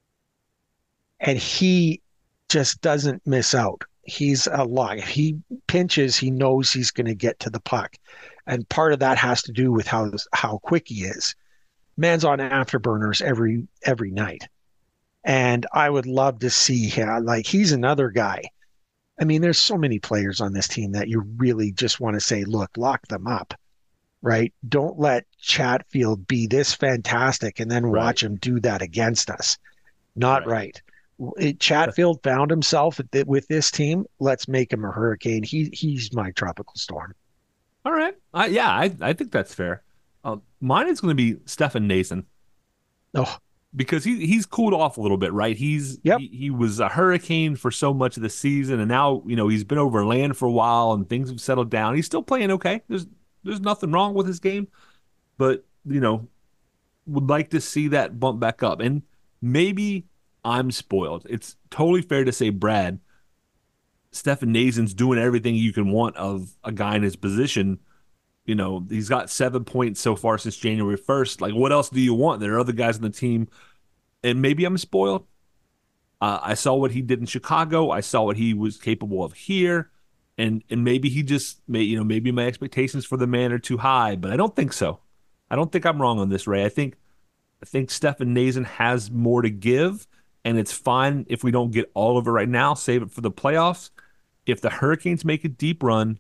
Speaker 3: and he just doesn't miss out. He's a lot. If he pinches, he knows he's going to get to the puck, and part of that has to do with how how quick he is. Man's on afterburners every every night, and I would love to see him. Like, he's another guy. I mean, there's so many players on this team that you really just want to say, look, lock them up, right? Don't let Chatfield be this fantastic and then
Speaker 2: Right.
Speaker 3: watch him do that against us. Not
Speaker 2: Right.
Speaker 3: right. It, Chatfield found himself with this team. Let's make him a hurricane. He he's my tropical storm.
Speaker 2: All right. Uh, yeah, I, I think that's fair. Uh, mine is going to be Stefan Nason
Speaker 3: Oh,
Speaker 2: because he he's cooled off a little bit, right? He's
Speaker 3: yep.
Speaker 2: he, he was a hurricane for so much of the season, and now you know he's been over land for a while, and things have settled down. He's still playing okay. There's there's nothing wrong with his game, but you know would like to see that bump back up, and maybe I'm spoiled. It's totally fair to say, Brad, Stefan Nason's doing everything you can want of a guy in his position. You know, he's got seven points so far since January first. Like, what else do you want? There are other guys on the team, and maybe I'm spoiled. Uh, I saw what he did in Chicago. I saw what he was capable of here, and and maybe he just, may, you know, maybe my expectations for the man are too high, but I don't think so. I don't think I'm wrong on this, Ray. I think I think Stefan Nason has more to give, and it's fine if we don't get all of it right now. Save it for the playoffs. If the Hurricanes make a deep run,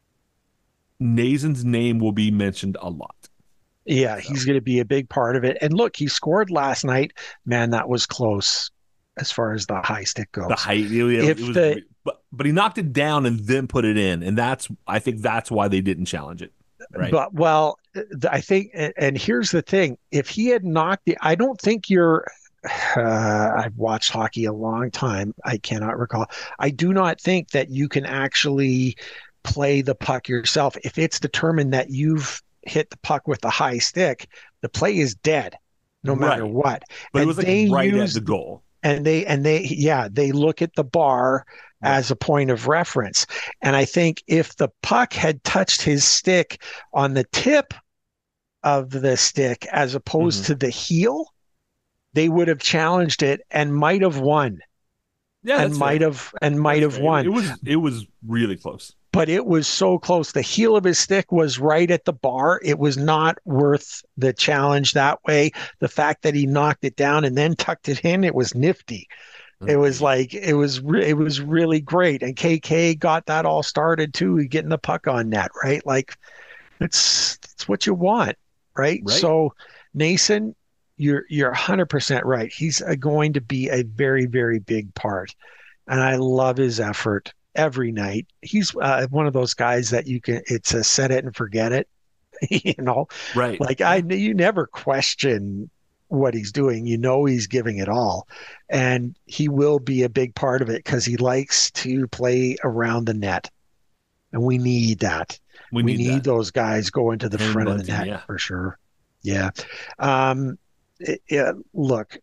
Speaker 2: Nason's name will be mentioned a lot.
Speaker 3: Yeah,
Speaker 2: So,
Speaker 3: he's going to be a big part of it. And look, he scored last night. Man, that was close as far as the high stick
Speaker 2: the
Speaker 3: goes.
Speaker 2: height, it, it
Speaker 3: If
Speaker 2: was,
Speaker 3: the
Speaker 2: but but he knocked it down and then put it in, and that's I think that's why they didn't challenge it, right?
Speaker 3: but well, I think, and here's the thing: if he had knocked the, I don't think you're. Uh, I've watched hockey a long time. I cannot recall. I do not think that you can actually play the puck yourself. If it's determined that you've hit the puck with the high stick, the play is dead, no matter
Speaker 2: Right.
Speaker 3: what.
Speaker 2: But it
Speaker 3: And
Speaker 2: was like
Speaker 3: they
Speaker 2: right at
Speaker 3: use
Speaker 2: the goal.
Speaker 3: and they and they yeah they look at the bar
Speaker 2: Right.
Speaker 3: as a point of reference. And I think if the puck had touched his stick on the tip of the stick as opposed
Speaker 2: Mhm.
Speaker 3: to the heel, they would have challenged it and might have won
Speaker 2: Yeah,
Speaker 3: and
Speaker 2: that's
Speaker 3: might
Speaker 2: fair.
Speaker 3: have and might
Speaker 2: That's
Speaker 3: have
Speaker 2: fair. It, it
Speaker 3: won.
Speaker 2: was it was really close.
Speaker 3: But it was so close. The heel of his stick was right at the bar. It was not worth the challenge that way. The fact that he knocked it down and then tucked it in, it was nifty. It was
Speaker 2: Indeed.
Speaker 3: like it was re- it was really great. And K K got that all started too, getting the puck on net, right? Like it's it's what you want, right?
Speaker 2: Right.
Speaker 3: So Nason, you're you're one hundred percent right. He's uh, going to be a very very big part, and I love his effort every night. He's uh, one of those guys that you can it's a set it and forget it, you know.
Speaker 2: Right.
Speaker 3: Like I
Speaker 2: Yeah.
Speaker 3: you never question what he's doing. You know he's giving it all. And he will be a big part of it because he likes to play around the net. And we need that.
Speaker 2: We
Speaker 3: We
Speaker 2: need
Speaker 3: need
Speaker 2: that.
Speaker 3: those guys going to the
Speaker 2: Tim
Speaker 3: front of the
Speaker 2: Bunting,
Speaker 3: net
Speaker 2: yeah.
Speaker 3: for sure. Yeah. Um, it, it, look,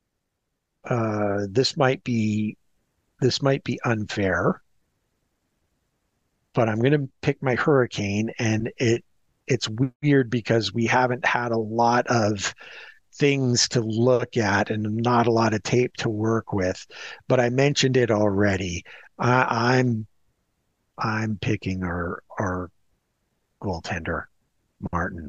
Speaker 3: uh, this might be this might be unfair, but I'm going to pick my Hurricane, and it it's weird because we haven't had a lot of things to look at and not a lot of tape to work with. But I mentioned it already. I, I'm I'm picking our our goaltender, Martin.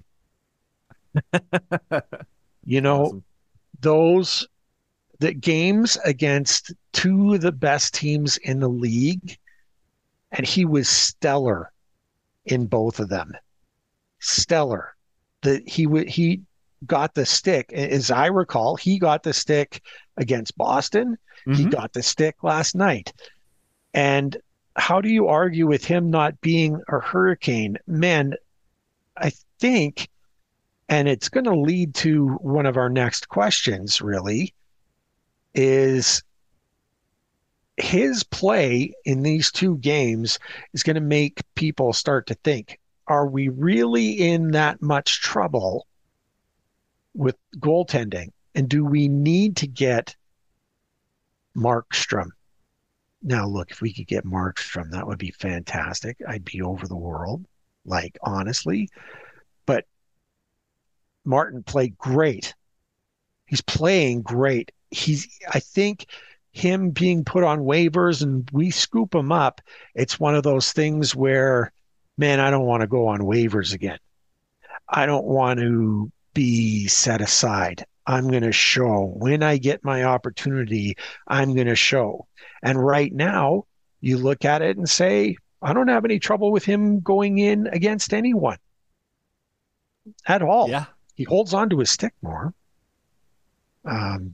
Speaker 3: You know,
Speaker 2: Awesome.
Speaker 3: those the games against two of the best teams in the league, and he was stellar in both of them. Stellar. That he would he got the stick. As I recall, he got the stick against Boston. He
Speaker 2: Hmm.
Speaker 3: got the stick last night. And how do you argue with him not being a Hurricane? Man, I think, and it's going to lead to one of our next questions, really, is his play in these two games is going to make people start to think, are we really in that much trouble with goaltending? And do we need to get Markstrom? Now, look, if we could get Markstrom, that would be fantastic. I'd be over the world, like, honestly. But Martin played great. He's playing great. He's, I think, him being put on waivers and we scoop him up, it's one of those things where, man, I don't want to go on waivers again. I don't want to be set aside. I'm going to show when I get my opportunity, I'm going to show. And right now, you look at it and say, I don't have any trouble with him going in against anyone at all.
Speaker 2: Yeah.
Speaker 3: He holds on to his stick more. Um,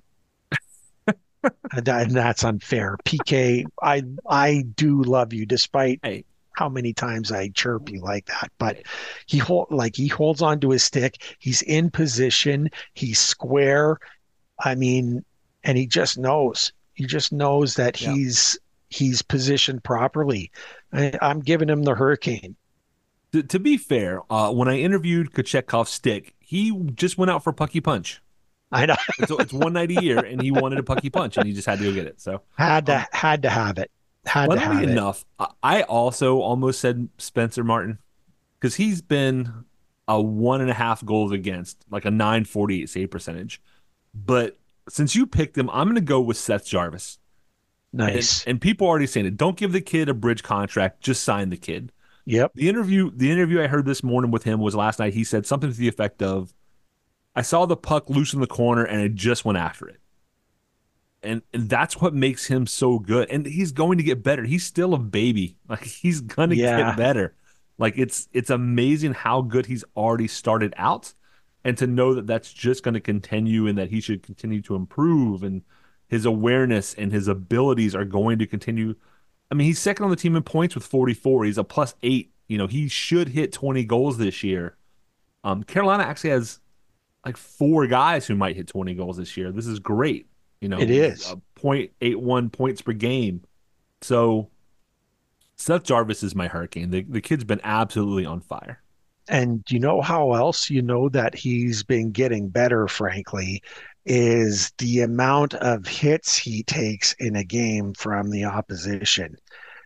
Speaker 3: and, that, and that's unfair. P K, I I do love you, despite
Speaker 2: Hey,
Speaker 3: how many times I chirp you like that, but he hold like he holds on to his stick. He's in position. He's square. I mean, and he just knows. He just knows that
Speaker 2: Yeah.
Speaker 3: he's he's positioned properly. I, I'm giving him the Hurricane.
Speaker 2: To, to be fair, uh, when I interviewed Kochekhov's stick, he just went out for Pucky Punch.
Speaker 3: I know.
Speaker 2: So it's one night a year, and he wanted a Pucky Punch, and he just had to go get it. So
Speaker 3: had to
Speaker 2: um,
Speaker 3: had to have it. Had to have
Speaker 2: funnily
Speaker 3: it.
Speaker 2: enough, I- I also almost said Spencer Martin because he's been a one and a half goals against, like a nine forty-eight save percentage. But since you picked him, I'm going to go with Seth Jarvis.
Speaker 3: Nice.
Speaker 2: And, and people are already saying it. Don't give the kid a bridge contract. Just sign the kid.
Speaker 3: Yep.
Speaker 2: The interview, the interview I heard this morning with him was last night. He said something to the effect of, "I saw the puck loose in the corner and I just went after it." And and that's what makes him so good. And he's going to get better. He's still a baby. Like he's gonna
Speaker 3: Yeah.
Speaker 2: get better. Like it's it's amazing how good he's already started out, and to know that that's just going to continue and that he should continue to improve, and his awareness and his abilities are going to continue. I mean, he's second on the team in points with forty-four. He's a plus eight. You know, he should hit twenty goals this year. Um, Carolina actually has like four guys who might hit twenty goals this year. This is great. You know,
Speaker 3: It is.
Speaker 2: uh, point eight one points per game. So Seth Jarvis is my Hurricane. The the kid's been absolutely on fire.
Speaker 3: And you know how else you know that he's been getting better, frankly, is the amount of hits he takes in a game from the opposition.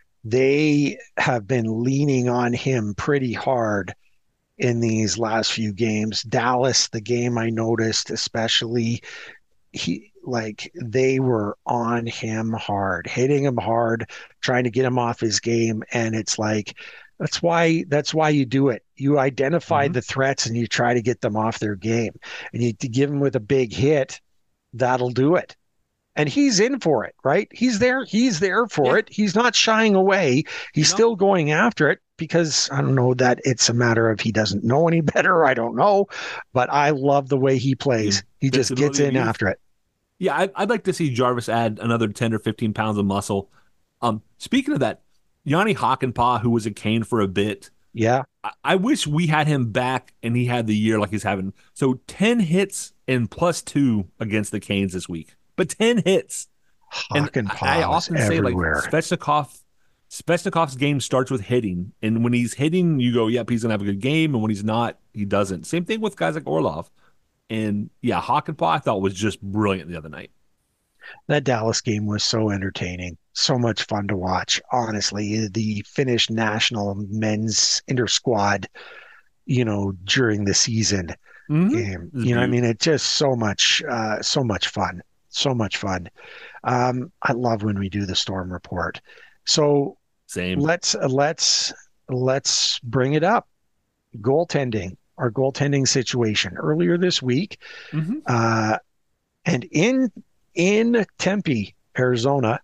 Speaker 3: They have been leaning on him pretty hard in these last few games. Dallas, the game I noticed, especially, he like they were on him hard, hitting him hard, trying to get him off his game. And it's like, that's why that's why you do it. You identify
Speaker 2: Mhm.
Speaker 3: the threats and you try to get them off their game. And you to give them with a big hit, that'll do it. And he's in for it, right? He's there. He's there for
Speaker 2: Yeah.
Speaker 3: it. He's not shying away. He's
Speaker 2: No.
Speaker 3: still going after it because I don't know that it's a matter of he doesn't know any better. I don't know, but I love the way he plays. He just gets
Speaker 2: invincibility of
Speaker 3: in
Speaker 2: youth.
Speaker 3: after it.
Speaker 2: Yeah, I, I'd like to see Jarvis add another ten or fifteen pounds of muscle. Um, speaking of that, Yanni Hakanpää, who was a Cane for a bit,
Speaker 3: Yeah.
Speaker 2: I, I wish we had him back and he had the year like he's having. So ten hits and plus two against the Canes this week, but ten hits. And
Speaker 3: Hakanpää
Speaker 2: I, I
Speaker 3: was
Speaker 2: often say like
Speaker 3: everywhere.
Speaker 2: Svechnikov, Svechnikov's game starts with hitting, and when he's hitting, you go, "Yep, he's gonna have a good game," and when he's not, he doesn't. Same thing with guys like Orlov. And yeah, Hakanpää I thought was just brilliant the other night.
Speaker 3: That Dallas game was so entertaining, so much fun to watch. Honestly, the Finnish national men's inter squad, you know, during the season
Speaker 2: Mhm.
Speaker 3: game,
Speaker 2: It was
Speaker 3: you know, what I
Speaker 2: beautiful.
Speaker 3: mean, it's just so much, uh, so much fun, so much fun. Um, I love when we do the storm report. So
Speaker 2: Same.
Speaker 3: let's let's let's bring it up. Goaltending, our goaltending situation earlier this week.
Speaker 2: Mhm.
Speaker 3: Uh, and in in Tempe, Arizona,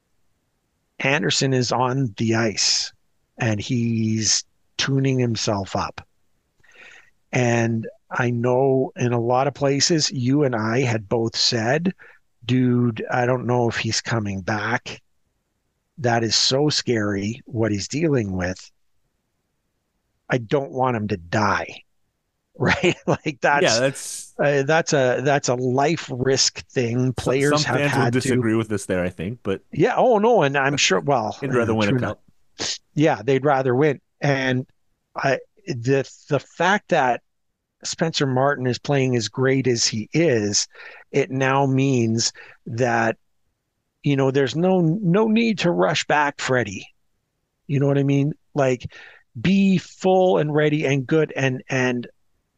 Speaker 3: Anderson is on the ice and he's tuning himself up. And I know in a lot of places, you and I had both said, dude, I don't know if he's coming back. That is so scary what he's dealing with. I don't want him to die. Right? Like that's
Speaker 2: yeah, that's
Speaker 3: uh, that's a that's a life risk thing. Players
Speaker 2: some
Speaker 3: have
Speaker 2: fans will
Speaker 3: had to.
Speaker 2: disagree with this there, I think, but
Speaker 3: Yeah. Oh no, and I'm sure. Well,
Speaker 2: they'd rather
Speaker 3: uh,
Speaker 2: win a
Speaker 3: true
Speaker 2: cup.
Speaker 3: enough. Yeah, they'd rather win. And I the the fact that Spencer Martin is playing as great as he is, it now means that you know there's no no need to rush back, Freddie. You know what I mean? Like be full and ready and good and and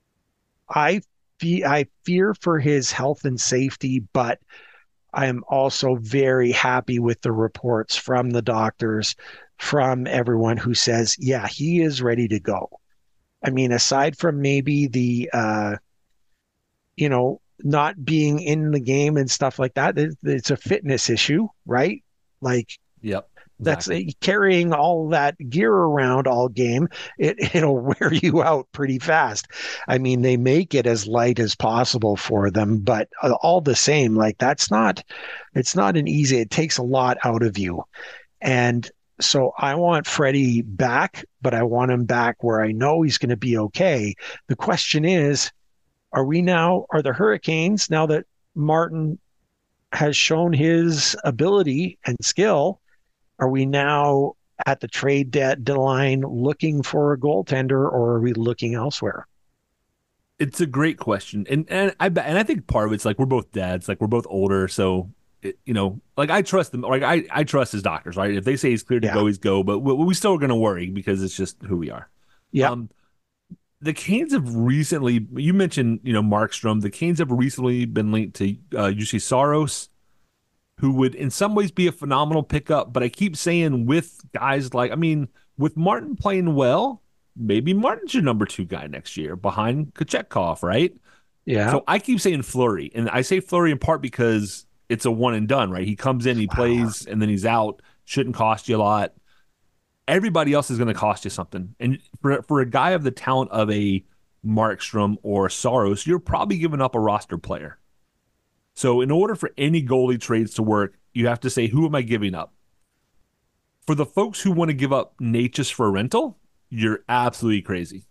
Speaker 3: I fe- I fear for his health and safety, but I am also very happy with the reports from the doctors, from everyone who says, yeah, he is ready to go. I mean, aside from maybe the, uh, you know, not being in the game and stuff like that, it, it's a fitness issue, right? Like,
Speaker 2: Yep.
Speaker 3: that's
Speaker 2: exactly.
Speaker 3: uh, carrying all that gear around all game. It it'll wear you out pretty fast. I mean, they make it as light as possible for them, but uh, all the same, like that's not, it's not an easy. It takes a lot out of you, and so I want Freddie back, but I want him back where I know he's going to be okay. The question is, are we now, are the Hurricanes, now that Martin has shown his ability and skill, are we now at the trade deadline looking for a goaltender, or are we looking elsewhere?
Speaker 2: It's a great question, and and I and I think part of it's like we're both dads, like we're both older, so it, you know, like I trust them, like I I trust his doctors, right? If they say he's clear to
Speaker 3: Yeah.
Speaker 2: go, he's go, but we, we still are going to worry because it's just who we are.
Speaker 3: Yeah.
Speaker 2: Um, the Canes have recently, you mentioned, you know, Markstrom. The Canes have recently been linked to uh, U C Saros, who would in some ways be a phenomenal pickup. But I keep saying with guys like, I mean, with Martin playing well, maybe Martin's your number two guy next year behind Kochetkov, right?
Speaker 3: Yeah.
Speaker 2: So I keep saying Fleury, and I say Fleury in part because it's a one and done, right? He comes in, he
Speaker 3: Wow.
Speaker 2: plays, and then he's out. Shouldn't cost you a lot. Everybody else is going to cost you something. And for for a guy of the talent of a Markstrom or Saros, you're probably giving up a roster player. So in order for any goalie trades to work, you have to say, who am I giving up? For the folks who want to give up Natchez for a rental, you're absolutely crazy.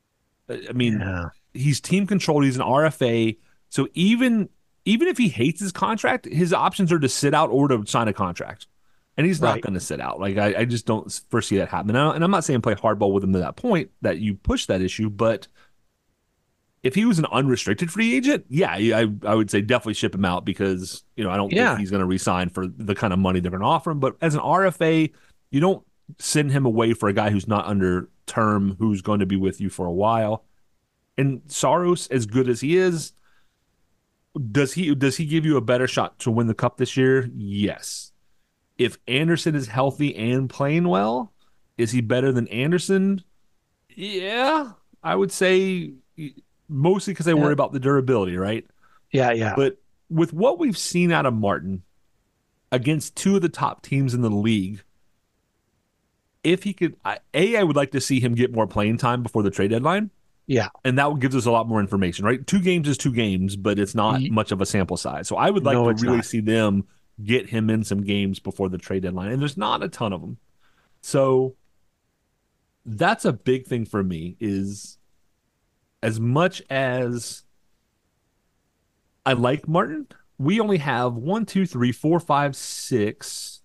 Speaker 2: I mean,
Speaker 3: Yeah.
Speaker 2: he's team controlled. He's an R F A. So even even if he hates his contract, his options are to sit out or to sign a contract. And he's not
Speaker 3: Right.
Speaker 2: going to sit out. Like I, I just don't foresee that happening. And, I, and I'm not saying play hardball with him to that point that you push that issue, but if he was an unrestricted free agent, yeah, I, I would say definitely ship him out because, you know, I don't
Speaker 3: Yeah.
Speaker 2: think he's going to resign for the kind of money they're going to offer him. But as an R F A, you don't send him away for a guy who's not under term, who's going to be with you for a while. And Saros, as good as he is, does he does he give you a better shot to win the cup this year? Yes. If Anderson is healthy and playing well, is he better than Anderson? Yeah, I would say mostly because I worry
Speaker 3: Yeah.
Speaker 2: about the durability, right?
Speaker 3: Yeah. Yeah.
Speaker 2: But with what we've seen out of Martin against two of the top teams in the league, if he could, I- A, I would like to see him get more playing time before the trade deadline.
Speaker 3: Yeah.
Speaker 2: And that gives us a lot more information, right? Two games is two games, but it's not
Speaker 3: Ye-
Speaker 2: much of a sample size. So I would like
Speaker 3: No,
Speaker 2: to
Speaker 3: it's
Speaker 2: really
Speaker 3: not.
Speaker 2: see them get him in some games before the trade deadline. And there's not a ton of them. So that's a big thing for me is as much as I like Martin, we only have one, two, three, four, five, six,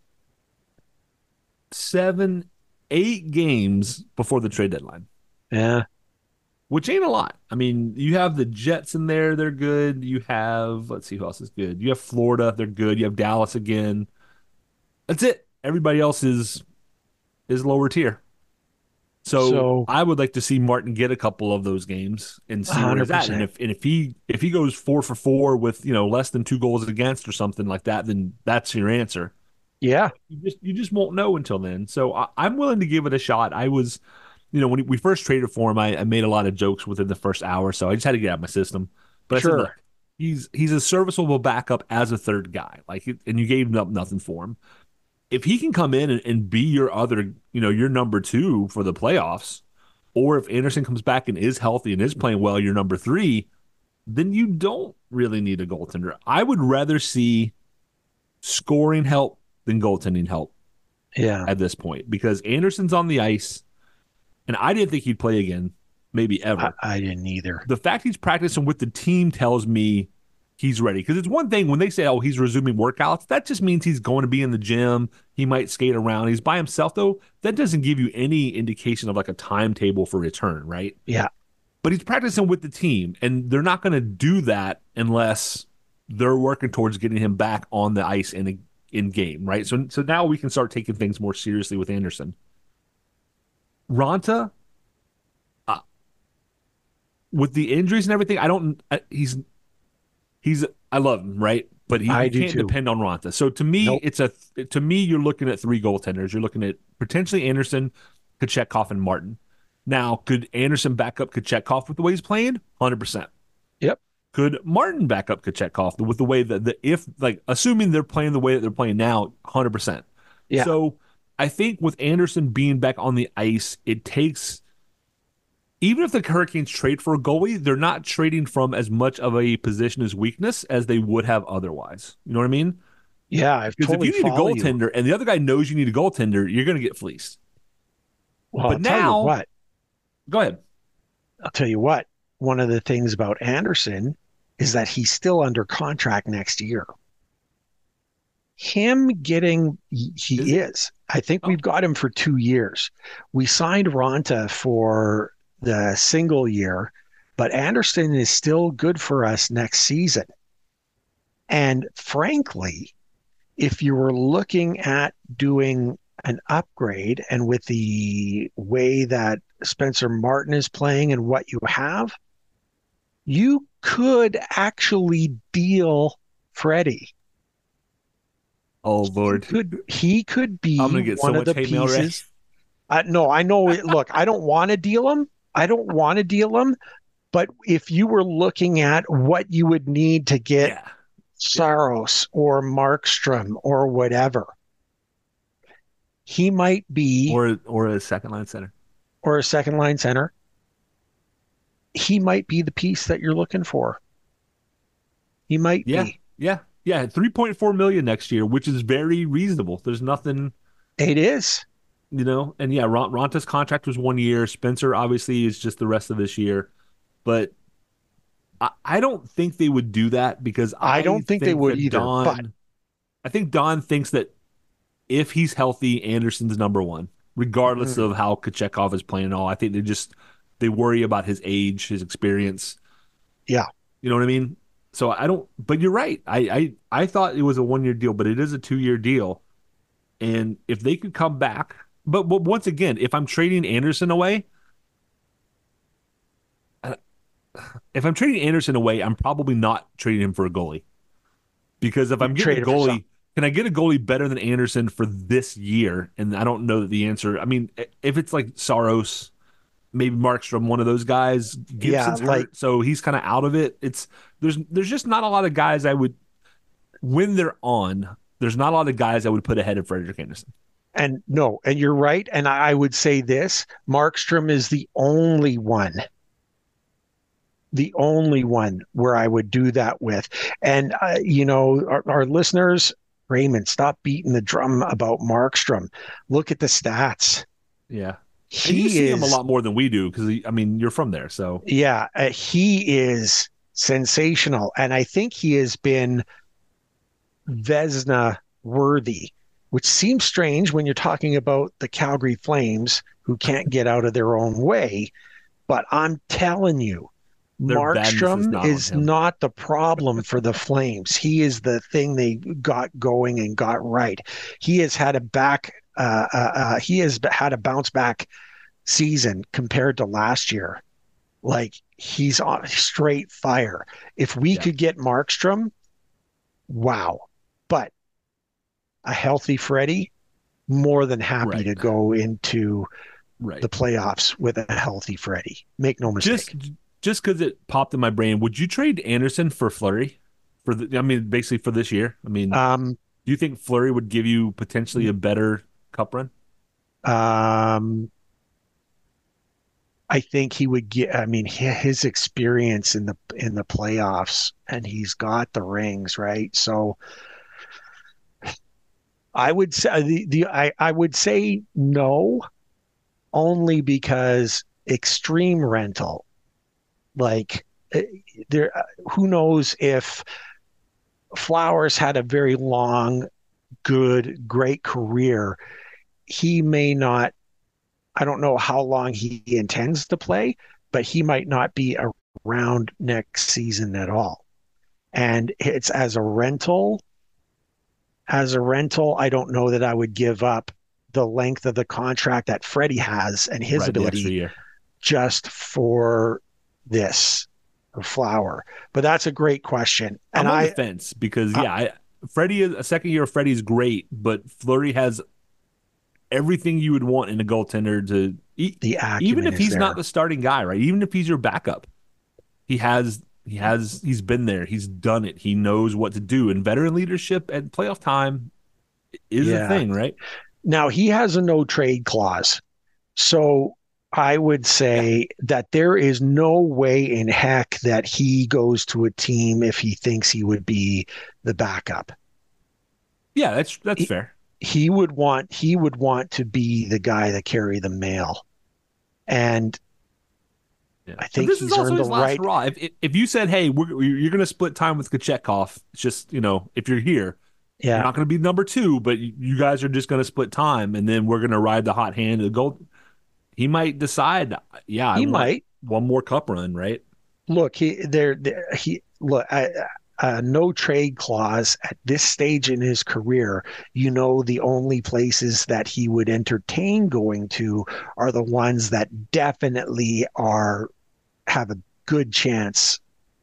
Speaker 2: seven, eight games before the trade deadline.
Speaker 3: Yeah.
Speaker 2: Which ain't a lot. I mean, you have the Jets in there, they're good. You have, let's see who else is good. You have Florida, they're good. You have Dallas again. That's it. Everybody else is is lower tier. So,
Speaker 3: So
Speaker 2: I would like to see Martin get a couple of those games and see where he's at. And
Speaker 3: one hundred percent.
Speaker 2: if and if he if he goes four for four with, you know, less than two goals against or something like that, then that's your answer.
Speaker 3: Yeah.
Speaker 2: You just you just won't know until then. So I, I'm willing to give it a shot. I was, you know, when we first traded for him, I, I made a lot of jokes within the first hour, so I just had to get out of my system. But I said,
Speaker 3: Sure.
Speaker 2: look, he's he's a serviceable backup as a third guy. Like, and you gave up nothing for him. If he can come in and, and be your other, you know, your number two for the playoffs, or if Anderson comes back and is healthy and is playing well, your number three, then you don't really need a goaltender. I would rather see scoring help than goaltending help
Speaker 3: Yeah.
Speaker 2: at this point because Anderson's on the ice, and I didn't think he'd play again, maybe ever.
Speaker 3: I, I didn't either.
Speaker 2: The fact he's practicing with the team tells me he's ready. Because it's one thing when they say, oh, he's resuming workouts, that just means he's going to be in the gym. He might skate around. He's by himself, though. That doesn't give you any indication of like a timetable for return, right?
Speaker 3: Yeah.
Speaker 2: But he's practicing with the team, and they're not going to do that unless they're working towards getting him back on the ice in a, in game, right? So, so now we can start taking things more seriously with Anderson. Ronta, uh, with the injuries and everything, I don't. Uh, he's he's. I love him, right? But he,
Speaker 3: I
Speaker 2: you
Speaker 3: do
Speaker 2: can't
Speaker 3: too.
Speaker 2: depend on Ronta. So to me,
Speaker 3: Nope.
Speaker 2: it's a. To me, you're looking at three goaltenders. You're looking at potentially Anderson, Kochetkov, and Martin. Now, could Anderson back up Kochetkov with the way he's playing? one hundred percent.
Speaker 3: Yep.
Speaker 2: Could Martin back up Kochetkov with the way that the if like assuming they're playing the way that they're playing now? one hundred percent.
Speaker 3: Yeah.
Speaker 2: So I think with Anderson being back on the ice, it takes, even if the Hurricanes trade for a goalie, they're not trading from as much of a position as weakness as they would have otherwise. You know what I mean?
Speaker 3: Yeah, I
Speaker 2: Because if
Speaker 3: totally
Speaker 2: you need a
Speaker 3: follow you.
Speaker 2: goaltender and the other guy knows you need a goaltender, you're going to get fleeced.
Speaker 3: Well,
Speaker 2: But
Speaker 3: I'll tell you
Speaker 2: now,
Speaker 3: what.
Speaker 2: go ahead.
Speaker 3: I'll tell you what. One of the things about Anderson is that he's still under contract next year. Him getting, he,
Speaker 2: Is
Speaker 3: he
Speaker 2: he?
Speaker 3: is. I think
Speaker 2: Oh,
Speaker 3: we've got him for two years. We signed Ronta for the single year, but Anderson is still good for us next season. And frankly, if you were looking at doing an upgrade and with the way that Spencer Martin is playing and what you have, you could actually deal Freddie.
Speaker 2: oh
Speaker 3: He
Speaker 2: Lord.
Speaker 3: could he could
Speaker 2: I'm
Speaker 3: be
Speaker 2: going to get so
Speaker 3: one of
Speaker 2: much
Speaker 3: the
Speaker 2: hate mail, Ray.
Speaker 3: pieces. Uh, no, I know it. Look, I don't want to deal him. I don't want to deal him. But if you were looking at what you would need to get
Speaker 2: Yeah.
Speaker 3: Saros or Markstrom or whatever, he might be,
Speaker 2: Or, or a second line center.
Speaker 3: or a second line center, he might be the piece that you're looking for. He might
Speaker 2: Yeah.
Speaker 3: be.
Speaker 2: Yeah. Yeah. three point four million next year, which is very reasonable. There's nothing,
Speaker 3: It is.
Speaker 2: you know, and yeah, Ron, Ronta's contract was one year. Spencer obviously is just the rest of this year. But I, I don't think they would do that because
Speaker 3: I
Speaker 2: I
Speaker 3: don't think they
Speaker 2: think
Speaker 3: would
Speaker 2: that
Speaker 3: either.
Speaker 2: Don,
Speaker 3: But
Speaker 2: I think Don thinks that if he's healthy, Anderson's number one, regardless
Speaker 3: mm,
Speaker 2: of how Kochetkov is playing and all. I think they just they worry about his age, his experience.
Speaker 3: yeah,
Speaker 2: You know what I mean? So I don't. But you're right. I I, I thought it was a one year deal, but it is a two year deal. And if they could come back, but, but once again, if I'm trading Anderson away, uh, if I'm trading Anderson away, I'm probably not trading him for a goalie. Because if
Speaker 3: you
Speaker 2: I'm getting a
Speaker 3: trade it for some.
Speaker 2: goalie, can I get a goalie better than Anderson for this year? And I don't know that the answer. I mean, if it's like Saros, maybe Markstrom, one of those guys.
Speaker 3: Yeah,
Speaker 2: Gibson's
Speaker 3: like,
Speaker 2: hurt, so he's kind of out of it. It's there's there's just not a lot of guys I would when they're on. There's not a lot of guys I would put ahead of Frederik Anderson.
Speaker 3: and no, and you're right. And I would say this: Markstrom is the only one, the only one where I would do that with. And uh, you know, our, our listeners, Raymond, stop beating the drum about Markstrom. Look at the stats.
Speaker 2: Yeah, and you
Speaker 3: He
Speaker 2: see him a
Speaker 3: is,
Speaker 2: lot more than we do because I mean you're from there, so
Speaker 3: yeah, uh, he is sensational, and I think he has been Vesna worthy, which seems strange when you're talking about the Calgary Flames who can't get out of their own way. But I'm telling you,
Speaker 2: their badness is
Speaker 3: Markstrom
Speaker 2: not on
Speaker 3: is
Speaker 2: him.
Speaker 3: not the problem for the Flames. He is the thing they got going and got right. He has had a back, uh, uh, uh, he has had a bounce back season compared to last year. Like he's on straight fire. If we
Speaker 2: Yeah.
Speaker 3: could get Markstrom, wow. But a healthy Freddie, more than happy
Speaker 2: Right.
Speaker 3: to go into
Speaker 2: Right.
Speaker 3: the playoffs with a healthy Freddie. Make no mistake.
Speaker 2: Just just because it popped in my brain, would you trade Anderson for Fleury? For the, I mean, basically for this year. I mean,
Speaker 3: Um,
Speaker 2: do you think Fleury would give you potentially a better cup run?
Speaker 3: um, I think he would get. I mean, hi- his experience in the in the playoffs, and he's got the rings, right? So I would say the, the I, I would say no, only because extreme rental, like eh, there, uh, who knows if Flowers had a very long, good, great career, he may not. I don't know how long he intends to play, but he might not be around next season at all. And it's as a rental, as a rental, I don't know that I would give up the length of the contract that Freddie has and his
Speaker 2: Right, the extra
Speaker 3: ability
Speaker 2: year.
Speaker 3: just for this Flower. But that's a great question. And
Speaker 2: I'm on
Speaker 3: I,
Speaker 2: the fence because
Speaker 3: I
Speaker 2: yeah, I, Freddie is a second year of Freddie is great, but Fleury has everything you would want in a goaltender to e-
Speaker 3: the acumen
Speaker 2: even if
Speaker 3: is
Speaker 2: he's
Speaker 3: there.
Speaker 2: not the starting guy, right? Even if he's your backup, he has he has he's been there, he's done it, he knows what to do. And veteran leadership at playoff time is a
Speaker 3: Yeah.
Speaker 2: thing, right?
Speaker 3: Now he has a no trade clause. So I would say that there is no way in heck that he goes to a team if he thinks he would be the backup.
Speaker 2: Yeah, that's that's
Speaker 3: He,
Speaker 2: fair.
Speaker 3: he would want he would want to be the guy that carry the mail. And
Speaker 2: Yeah,
Speaker 3: I
Speaker 2: but
Speaker 3: think
Speaker 2: this is
Speaker 3: he's
Speaker 2: also
Speaker 3: earned the
Speaker 2: his last
Speaker 3: right.
Speaker 2: hurrah. If if, if you said, "Hey, we're, you're going to split time with Kochetkov," it's just you know, if you're here, you're
Speaker 3: Yeah,
Speaker 2: not going to be number two, but you, you guys are just going to split time, and then we're going to ride the hot hand of the gold. He might decide, yeah, I
Speaker 3: he
Speaker 2: want
Speaker 3: might.
Speaker 2: one more cup run, right?
Speaker 3: Look, he there there- he look I, a no trade clause at this stage in his career, you know, the only places that he would entertain going to are the ones that definitely are have a good chance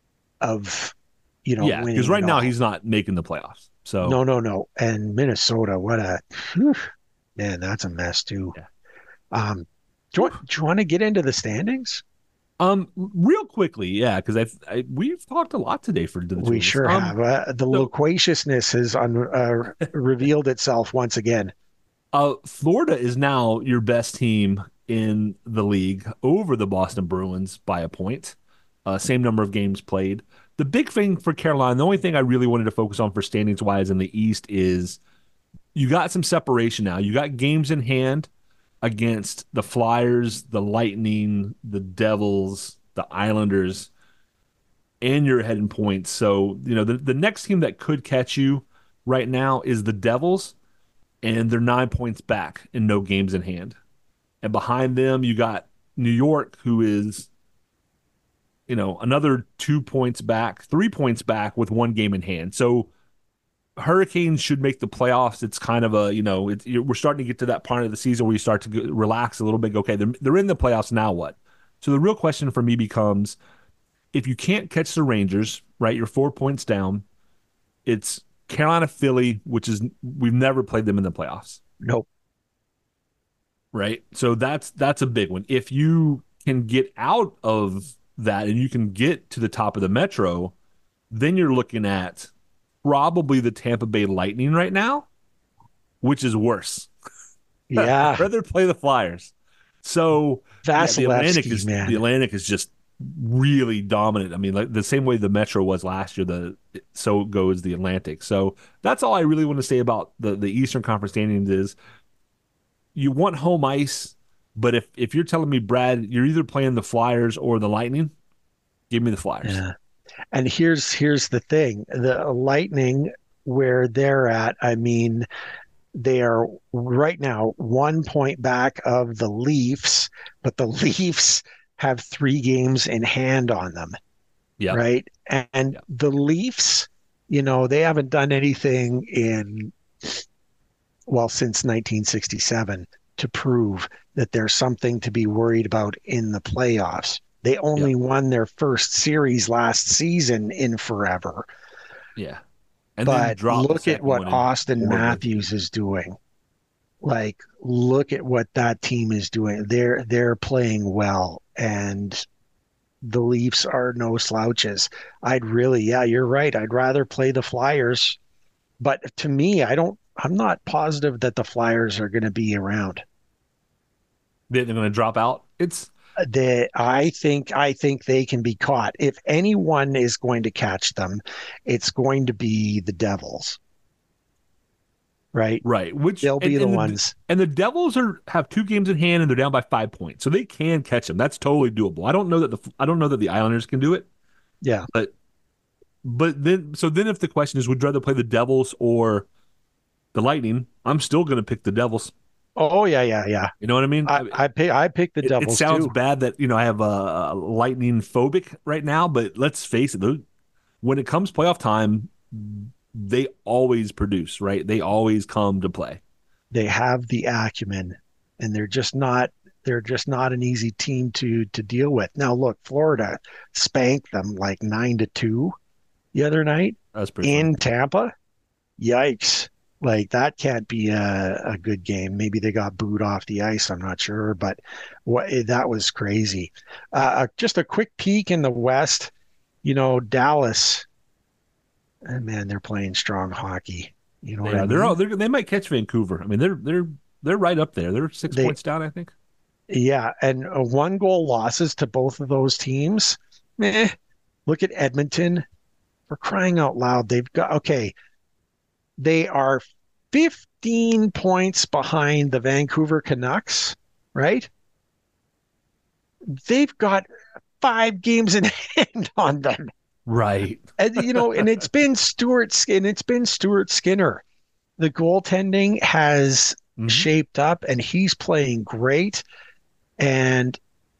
Speaker 3: of, you know,
Speaker 2: Yeah, because
Speaker 3: winning
Speaker 2: right
Speaker 3: it
Speaker 2: now
Speaker 3: all.
Speaker 2: he's not making the playoffs. So
Speaker 3: No, no, no. And Minnesota, what a whew, man, that's a mess too.
Speaker 2: yeah.
Speaker 3: Um, do you want, do you want to get into the standings?
Speaker 2: Um, real quickly, yeah, because I've I, we've talked a lot today for the two
Speaker 3: We
Speaker 2: of us.
Speaker 3: sure
Speaker 2: Um,
Speaker 3: have. Uh, the
Speaker 2: so
Speaker 3: loquaciousness has un, uh, revealed itself once again.
Speaker 2: uh, Florida is now your best team in the league over the Boston Bruins by a point. Uh, same number of games played. The big thing for Carolina, the only thing I really wanted to focus on for standings wise in the East is you got some separation now. You got games in hand against the Flyers, the Lightning, the Devils, the Islanders, and you're ahead in points. So, you know, the, the next team that could catch you right now is the Devils, and they're nine points back and no games in hand. And behind them, you got New York, who is, you know, another two points back, three points back with one game in hand. So Hurricanes should make the playoffs. It's kind of a, you know, it's, we're starting to get to that part of the season where you start to go, relax a little bit. Okay, they're, they're in the playoffs now. What? So the real question for me becomes, if you can't catch the Rangers, right, you're four points down. It's Carolina, Philly, which is we've never played them in the playoffs,
Speaker 3: Nope.
Speaker 2: right? So that's that's a big one. If you can get out of that and you can get to the top of the Metro, then you're looking at probably the Tampa Bay Lightning right now, which is worse. I'd
Speaker 3: Yeah.
Speaker 2: rather play the Flyers. So yeah, the Atlantic
Speaker 3: Vasilevsky,
Speaker 2: is the
Speaker 3: man.
Speaker 2: Atlantic is just really dominant. I mean, like the same way the Metro was last year, the so goes the Atlantic. So that's all I really want to say about the the Eastern Conference standings is you want home ice, but if if you're telling me, Brad, you're either playing the Flyers or the Lightning, give me the Flyers.
Speaker 3: Yeah. And here's here's the thing. The Lightning, where they're at, I mean, they are right now one point back of the Leafs, but the Leafs have three games in hand on them,
Speaker 2: Yep.
Speaker 3: right? And
Speaker 2: Yep.
Speaker 3: the Leafs, you know, they haven't done anything in, well, since nineteen sixty-seven to prove that there's something to be worried about in the playoffs. They
Speaker 2: Yep.
Speaker 3: only won their first series last season in forever.
Speaker 2: Yeah. And then
Speaker 3: But
Speaker 2: drop the
Speaker 3: look at
Speaker 2: second
Speaker 3: what
Speaker 2: one in
Speaker 3: Austin
Speaker 2: horribly.
Speaker 3: Matthews is doing. Like, look at what that team is doing. They're they're playing well, and the Leafs are no slouches. I'd really, yeah, you're right. I'd rather play the Flyers, but to me, I don't. I'm not positive that the Flyers are going to be around.
Speaker 2: They're going to drop out. It's
Speaker 3: They, I think, I think they can be caught. If anyone is going to catch them, it's going to be the Devils, right?
Speaker 2: right. Which
Speaker 3: They'll be
Speaker 2: and
Speaker 3: the
Speaker 2: and the
Speaker 3: ones.
Speaker 2: and the Devils are have two games in hand and they're down by five points, so they can catch them. That's totally doable. I don't know that the I don't know that the Islanders can do it,
Speaker 3: Yeah.
Speaker 2: but but then so then if the question is, would you rather play the Devils or the Lightning? I'm still going to pick the Devils.
Speaker 3: Oh yeah, yeah, yeah.
Speaker 2: You know what I mean?
Speaker 3: I
Speaker 2: I,
Speaker 3: I pick I pick the
Speaker 2: it, it
Speaker 3: Devils
Speaker 2: sounds
Speaker 3: too.
Speaker 2: bad that you know I have a, a lightning phobic right now, but let's face it, those, when it comes playoff time, they always produce, right? They always come to play.
Speaker 3: They have the acumen, and they're just not they're just not an easy team to to deal with. Now look, Florida spanked them like nine to two the other night
Speaker 2: That's pretty funny.
Speaker 3: in Tampa. Yikes. Like that can't be a, a good game. Maybe they got booed off the ice. I'm not sure, but what that was crazy. Uh, just a quick peek in the West. You know, Dallas. eh, Man, they're playing strong hockey. You know what I
Speaker 2: Yeah, they're, all,
Speaker 3: mean?
Speaker 2: they're they might catch Vancouver. I mean, they're they're they're right up there. They're six
Speaker 3: They,
Speaker 2: points down, I think.
Speaker 3: yeah, and uh, one goal losses to both of those teams. Meh. Look at Edmonton. For crying out loud, they've got okay. They are fifteen points behind the Vancouver Canucks, right? They've got five games in hand on them.
Speaker 2: Right.
Speaker 3: And, you know, and it's been Stuart and it's been Stuart Skinner. The goaltending has mm-hmm. shaped up and he's playing great. And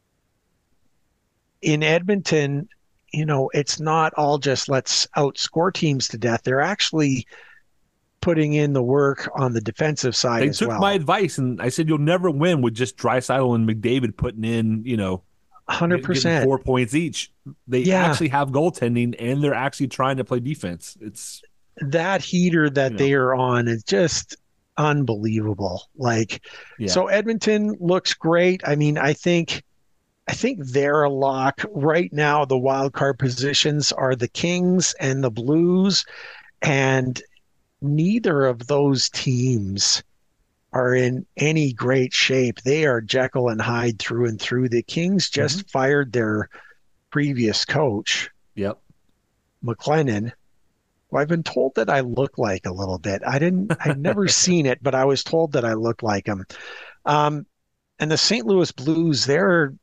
Speaker 3: in Edmonton, you know, it's not all just let's outscore teams to death. They're actually putting in the work on the defensive side
Speaker 2: they
Speaker 3: as
Speaker 2: well. They
Speaker 3: well.
Speaker 2: took my advice, and I said, you'll never win with just Draisaitl and McDavid putting in, you know,
Speaker 3: one hundred percent
Speaker 2: four points each. They yeah. actually have goaltending, and they're actually trying to play defense. It's
Speaker 3: that heater that you know. they are on is just unbelievable. Like, yeah. so Edmonton looks great. I mean, I think, I think they're a lock right now. The wild card positions are the Kings and the Blues, and neither of those teams are in any great shape. They are Jekyll and Hyde through and through. The Kings just mm-hmm. fired their previous coach.
Speaker 2: Yep.
Speaker 3: McLennan. Well, I've been told that I look like a little bit. I didn't, I've never seen it, but I was told that I look like him. Um, and the Saint Louis Blues, they're,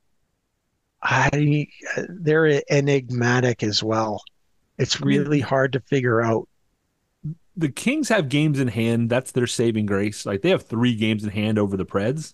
Speaker 3: I, they're enigmatic as well. It's really I mean, hard to figure out.
Speaker 2: The Kings have games in hand. That's their saving grace. Like, they have three games in hand over the Preds,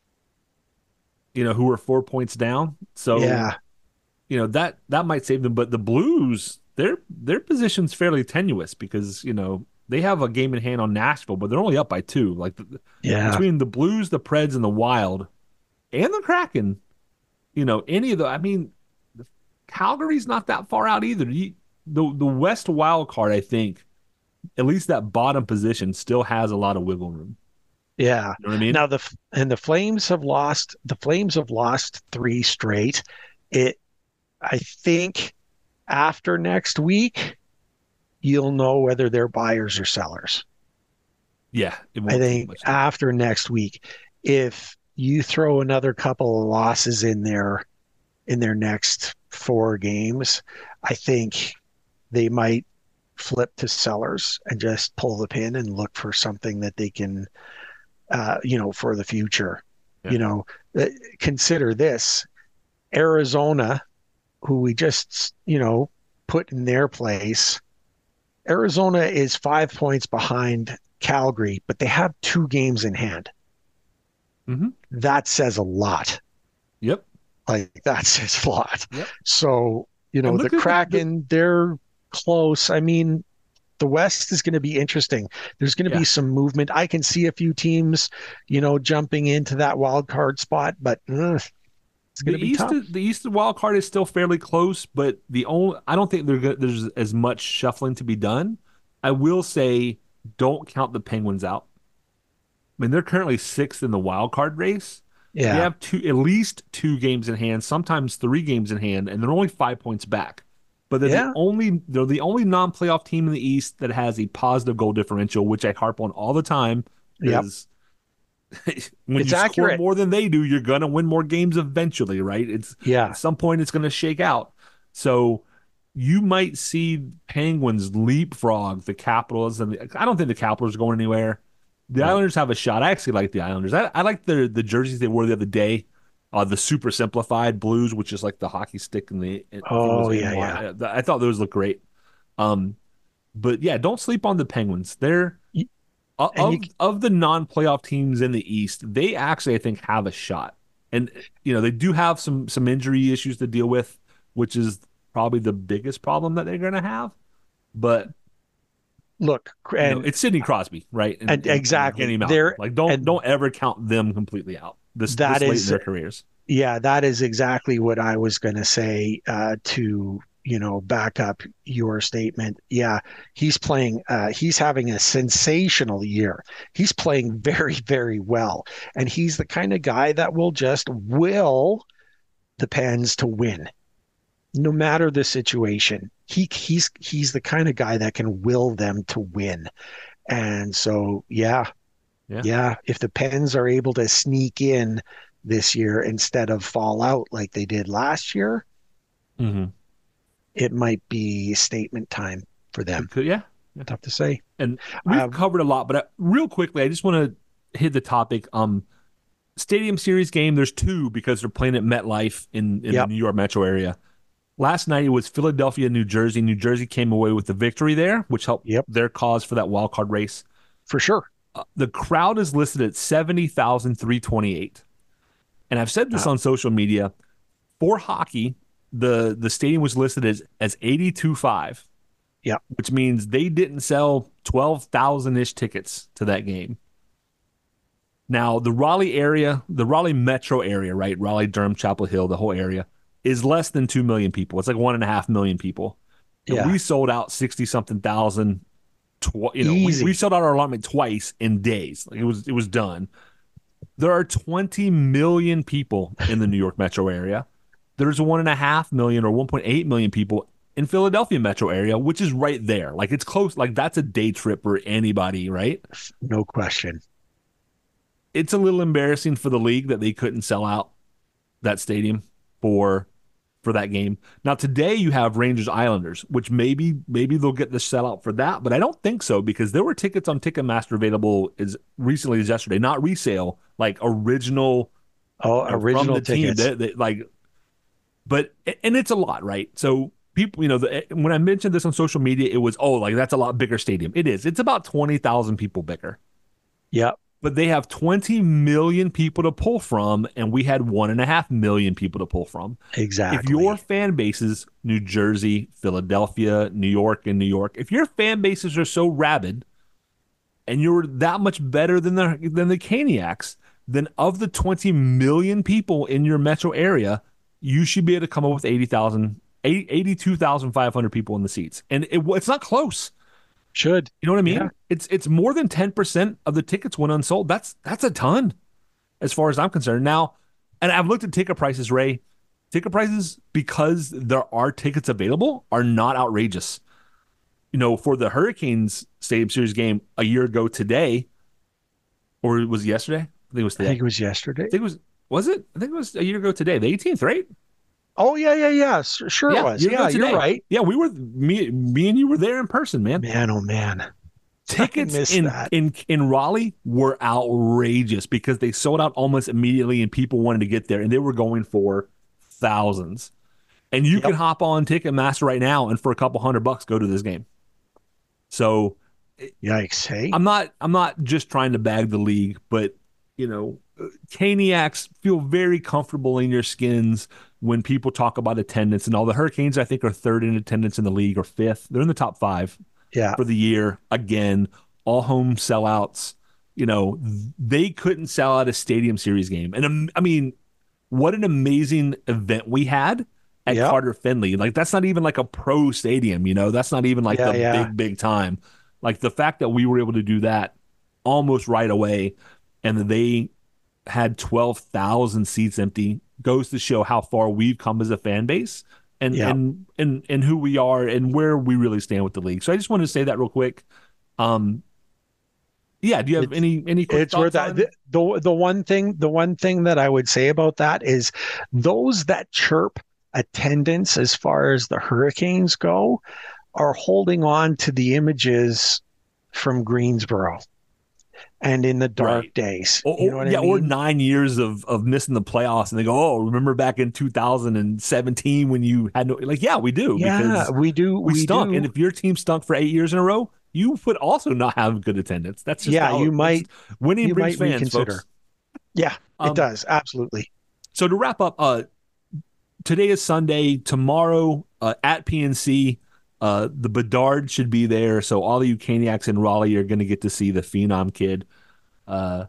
Speaker 2: you know, who are four points down. So,
Speaker 3: yeah.
Speaker 2: you know, that, that might save them. But the Blues, their, their position's fairly tenuous because, you know, they have a game in hand on Nashville, but they're only up by two. Like, the,
Speaker 3: yeah.
Speaker 2: between the Blues, the Preds, and the Wild, and the Kraken, you know, any of the, I mean, Calgary's not that far out either. You, the, the West wild card, I think, at least that bottom position still has a lot of wiggle room.
Speaker 3: Yeah.
Speaker 2: You know what I mean?
Speaker 3: Now the and the Flames have lost the Flames have lost three straight. It I think after next week you'll know whether they're buyers or sellers.
Speaker 2: Yeah.
Speaker 3: I think after next week, if you throw another couple of losses in there in their next four games, I think they might flip to sellers and just pull the pin and look for something that they can, uh, you know, for the future. Yeah. You know, uh, consider this: Arizona, who we just, you know, put in their place. Arizona is five points behind Calgary, but they have two games in hand.
Speaker 2: Mm-hmm.
Speaker 3: That says a lot.
Speaker 2: Yep.
Speaker 3: Like, that says a lot.
Speaker 2: Yep.
Speaker 3: So, you know, the Kraken, the, the... they're close. I mean, the West is going to be interesting. There's going to yeah. be some movement. I can see a few teams, you know, jumping into that wild card spot, but uh, it's going to be
Speaker 2: East
Speaker 3: tough.
Speaker 2: Is, the East wild card is still fairly close, but the only I don't think there's as much shuffling to be done. I will say, don't count the Penguins out. I mean, they're currently sixth in the wild card race.
Speaker 3: Yeah,
Speaker 2: they have two, at least two games in hand, sometimes three games in hand, and they're only five points back. But they're
Speaker 3: yeah.
Speaker 2: the only they're the only non-playoff team in the East that has a positive goal differential, which I harp on all the time. Because yep. when
Speaker 3: it's
Speaker 2: you
Speaker 3: accurate.
Speaker 2: score more than they do, you're gonna win more games eventually, right? It's
Speaker 3: yeah.
Speaker 2: At some point, it's gonna shake out. So you might see Penguins leapfrog the Capitals, and the, I don't think the Capitals are going anywhere. The no. Islanders have a shot. I actually like the Islanders. I, I like the the jerseys they wore the other day. Uh, the super simplified blues, which is like the hockey stick and the
Speaker 3: oh yeah, yeah,
Speaker 2: I, I thought those looked great. Um, but yeah, don't sleep on the Penguins. They're you, of you, of the non-playoff teams in the East. They actually, I think, have a shot. And you know, they do have some some injury issues to deal with, which is probably the biggest problem that they're going to have. But
Speaker 3: look, and,
Speaker 2: you know, it's Sidney Crosby, right?
Speaker 3: And, and exactly,
Speaker 2: and they're like don't and, don't ever count them completely out. This, that this late is, in their careers.
Speaker 3: Yeah, that is exactly what I was going to say uh, to, you know, back up your statement. Yeah, he's playing, uh, he's having a sensational year. He's playing very, very well. And he's the kind of guy that will just will the Pens to win, no matter the situation. He he's he's the kind of guy that can will them to win. And so, yeah.
Speaker 2: Yeah.
Speaker 3: yeah, if the Pens are able to sneak in this year instead of fall out like they did last year,
Speaker 2: mm-hmm.
Speaker 3: it might be statement time for them.
Speaker 2: Could, yeah,
Speaker 3: tough to say.
Speaker 2: And we've
Speaker 3: Um,
Speaker 2: covered a lot, but I, real quickly, I just want to hit the topic. Um, Stadium Series game, there's two because they're playing at MetLife in, in
Speaker 3: Yep.
Speaker 2: the New York metro area. Last night it was Philadelphia, New Jersey. New Jersey came away with the victory there, which helped
Speaker 3: Yep.
Speaker 2: their cause for that wild card race.
Speaker 3: for sure.
Speaker 2: Uh, the crowd is listed at seventy thousand three hundred twenty-eight. And I've said this
Speaker 3: Wow.
Speaker 2: on social media. For hockey, the, the stadium was listed as, as eighty-two point five.
Speaker 3: Yep.
Speaker 2: Which means they didn't sell twelve thousand-ish tickets to that game. Now, the Raleigh area, the Raleigh metro area, right? Raleigh, Durham, Chapel Hill, the whole area, is less than two million people. It's like one and a half million people. And
Speaker 3: Yeah.
Speaker 2: we sold out sixty-something thousand. Tw- you know, we,
Speaker 3: Easy.
Speaker 2: we sold out our allotment twice in days. Like it was, it was done. There are twenty million people in the New York metro area. There's one and a half million or one point eight million people in Philadelphia metro area, which is right there. Like it's close. Like that's a day trip for anybody, right?
Speaker 3: No question.
Speaker 2: It's a little embarrassing for the league that they couldn't sell out that stadium for for that game. Now today you have Rangers Islanders, which maybe maybe they'll get the sellout for that, but I don't think so because there were tickets on Ticketmaster available as recently as yesterday, not resale, like original.
Speaker 3: Oh,
Speaker 2: you know,
Speaker 3: original
Speaker 2: from the
Speaker 3: tickets.
Speaker 2: team, they, they, like, but and it's a lot, right? So people, you know, the, when I mentioned this on social media, it was oh, like that's a lot bigger stadium. It is. It's about twenty thousand people bigger.
Speaker 3: Yep.
Speaker 2: But they have twenty million people to pull from, and we had one and a half million people to pull from.
Speaker 3: Exactly.
Speaker 2: If your fan bases, New Jersey, Philadelphia, New York, and New York, if your fan bases are so rabid and you're that much better than the than the Caniacs, then of the twenty million people in your metro area, you should be able to come up with eighty thousand, eighty-two thousand five hundred people in the seats. And it, it's not close.
Speaker 3: Should.
Speaker 2: You know what I mean?
Speaker 3: Yeah.
Speaker 2: It's it's more than ten percent of the tickets went unsold. That's that's a ton as far as I'm concerned. Now, and I've looked at ticket prices, Ray. Ticket prices, because there are tickets available, are not outrageous. You know, for the Hurricanes Stadium Series game a year ago today, or was it yesterday? I think it was
Speaker 3: I
Speaker 2: today.
Speaker 3: think it was yesterday.
Speaker 2: I think it was, was it? I think it was a year ago today, the eighteenth, right?
Speaker 3: Oh yeah, yeah, yeah. S- Sure
Speaker 2: Yeah,
Speaker 3: it was.
Speaker 2: year ago
Speaker 3: Yeah, you're
Speaker 2: today.
Speaker 3: right.
Speaker 2: Yeah, we were, me, me and you were there in person, man.
Speaker 3: Man, oh man.
Speaker 2: Tickets
Speaker 3: I missed
Speaker 2: in,
Speaker 3: that.
Speaker 2: in in Raleigh were outrageous because they sold out almost immediately and people wanted to get there and they were going for thousands. And you
Speaker 3: Yep.
Speaker 2: can hop on Ticketmaster right now and for a couple hundred bucks go to this game. So
Speaker 3: Yikes! Hey.
Speaker 2: I'm not I'm not just trying to bag the league, but you know, Caniacs feel very comfortable in your skins when people talk about attendance and all. The Hurricanes, I think, are third in attendance in the league or fifth. They're in the top five
Speaker 3: Yeah.
Speaker 2: for the year. Again, all home sellouts. You know, they couldn't sell out a Stadium Series game. And um, I mean, what an amazing event we had at
Speaker 3: Yep.
Speaker 2: Carter Finley. Like, that's not even like a pro stadium, you know? That's not even like
Speaker 3: Yeah,
Speaker 2: the
Speaker 3: yeah.
Speaker 2: big, big time. Like, the fact that we were able to do that almost right away and that they had twelve thousand seats empty goes to show how far we've come as a fan base and,
Speaker 3: Yeah.
Speaker 2: and, and, and who we are and where we really stand with the league. So I just wanted to say that real quick. Um, yeah. Do you have
Speaker 3: It's-
Speaker 2: any, any quick
Speaker 3: It's where
Speaker 2: thoughts
Speaker 3: that
Speaker 2: on-
Speaker 3: the, the the one thing the one thing that I would say about that is those that chirp attendance as far as the Hurricanes go are holding on to the images from Greensboro and in the dark
Speaker 2: Right.
Speaker 3: days.
Speaker 2: Or,
Speaker 3: You know what
Speaker 2: yeah,
Speaker 3: I mean?
Speaker 2: or nine years of, of missing the playoffs, and they go, "Oh, remember back in two thousand seventeen when you had no?" Like, yeah, we do.
Speaker 3: Yeah,
Speaker 2: because
Speaker 3: we do.
Speaker 2: we,
Speaker 3: We,
Speaker 2: stunk,
Speaker 3: do.
Speaker 2: and if your team stunk for eight years in a row, you would also not have good attendance. That's just
Speaker 3: Yeah,
Speaker 2: how
Speaker 3: you
Speaker 2: it-
Speaker 3: might-
Speaker 2: it's- winning
Speaker 3: you
Speaker 2: brings
Speaker 3: might
Speaker 2: fans,
Speaker 3: reconsider.
Speaker 2: folks.
Speaker 3: yeah,
Speaker 2: Um,
Speaker 3: it does. Absolutely.
Speaker 2: So to wrap up, uh, today is Sunday. Tomorrow uh, at P N C, uh, the Bedard should be there. So all of you Caniacs in Raleigh are going to get to see the Phenom kid. Uh,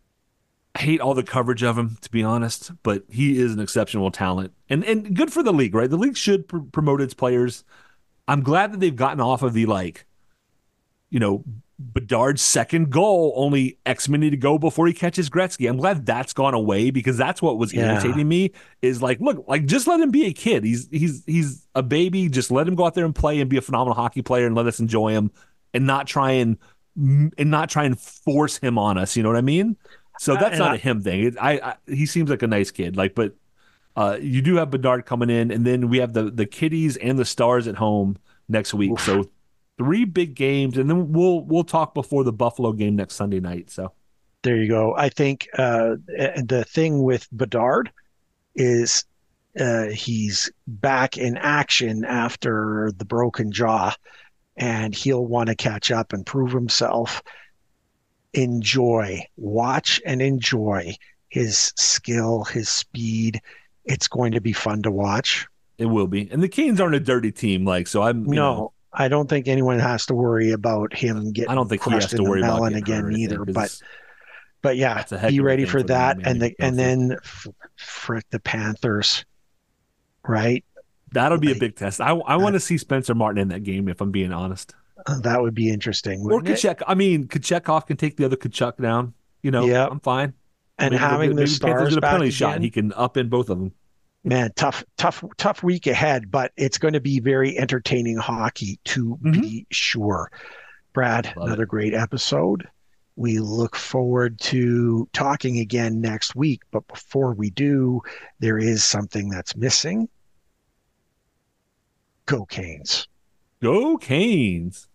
Speaker 2: I hate all the coverage of him, to be honest, but he is an exceptional talent and and good for the league, right? The league should pr- promote its players. I'm glad that they've gotten off of the like, you know, Bedard's second goal, only X minute to go before he catches Gretzky. I'm glad that's gone away because that's what was
Speaker 3: Yeah.
Speaker 2: irritating me. Is like, look, like just let him be a kid. He's he's he's a baby. Just let him go out there and play and be a phenomenal hockey player and let us enjoy him and not try and and not try and force him on us. You know what I mean? So that's
Speaker 3: And
Speaker 2: not
Speaker 3: I-
Speaker 2: a him thing. It, I, I he seems like a nice kid. Like, but uh, you do have Bedard coming in, and then we have the the Kitties and the Stars at home next week.
Speaker 3: Oof.
Speaker 2: So Three big games, and then we'll we'll talk before the Buffalo game next Sunday night. So
Speaker 3: there you go. I think uh, the thing with Bedard is uh, he's back in action after the broken jaw, and he'll want to catch up and prove himself. Enjoy, watch and enjoy his skill, his speed. It's going to be fun to watch.
Speaker 2: It will be. And the Canes aren't a dirty team, like, so I'm, you
Speaker 3: no,
Speaker 2: know,
Speaker 3: I don't think anyone has to worry about him getting
Speaker 2: I don't think he has
Speaker 3: crushed
Speaker 2: to
Speaker 3: in
Speaker 2: worry
Speaker 3: the
Speaker 2: about
Speaker 3: melon
Speaker 2: getting
Speaker 3: again
Speaker 2: hurt,
Speaker 3: either.
Speaker 2: think,
Speaker 3: But, but yeah,
Speaker 2: that's a heck
Speaker 3: be
Speaker 2: of a
Speaker 3: ready
Speaker 2: thing
Speaker 3: for
Speaker 2: for the
Speaker 3: that.
Speaker 2: man
Speaker 3: And
Speaker 2: to
Speaker 3: the,
Speaker 2: go
Speaker 3: and
Speaker 2: through.
Speaker 3: then f- frick the Panthers, right?
Speaker 2: That'll be a
Speaker 3: Like,
Speaker 2: big test. I I want to see Spencer Martin in that game, if I'm being honest.
Speaker 3: that would be interesting.
Speaker 2: Or
Speaker 3: wouldn't it?
Speaker 2: Kachek. I mean, Kachekov can take the other Kachuk down. You know,
Speaker 3: Yep.
Speaker 2: I'm fine.
Speaker 3: And
Speaker 2: maybe they'll
Speaker 3: having
Speaker 2: get-
Speaker 3: the
Speaker 2: maybe Panthers
Speaker 3: stars
Speaker 2: get a
Speaker 3: back
Speaker 2: penalty
Speaker 3: again,
Speaker 2: shot, and he can up in both of them.
Speaker 3: man, tough, tough, tough week ahead, but it's going to be very entertaining hockey to
Speaker 2: Mhm.
Speaker 3: be sure. Brad,
Speaker 2: Love
Speaker 3: another great episode. We look forward to talking again next week. But before we do, there is something that's missing. Go Canes.
Speaker 2: Go Canes.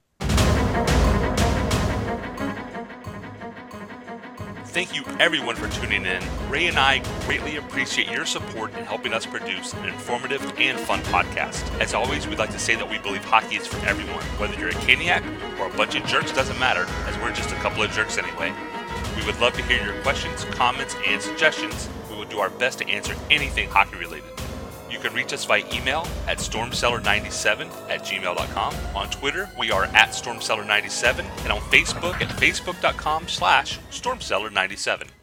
Speaker 4: Thank you everyone for tuning in. Ray and I greatly appreciate your support in helping us produce an informative and fun podcast. As always, we'd like to say that we believe hockey is for everyone. Whether you're a Caniac or a bunch of jerks, doesn't matter, as we're just a couple of jerks anyway. We would love to hear your questions, comments, and suggestions. We will do our best to answer anything hockey related. You can reach us via email at stormcellar ninety-seven at gmail dot com. On Twitter, we are at stormcellar ninety-seven, and on Facebook at facebook dot com slash stormcellar ninety-seven.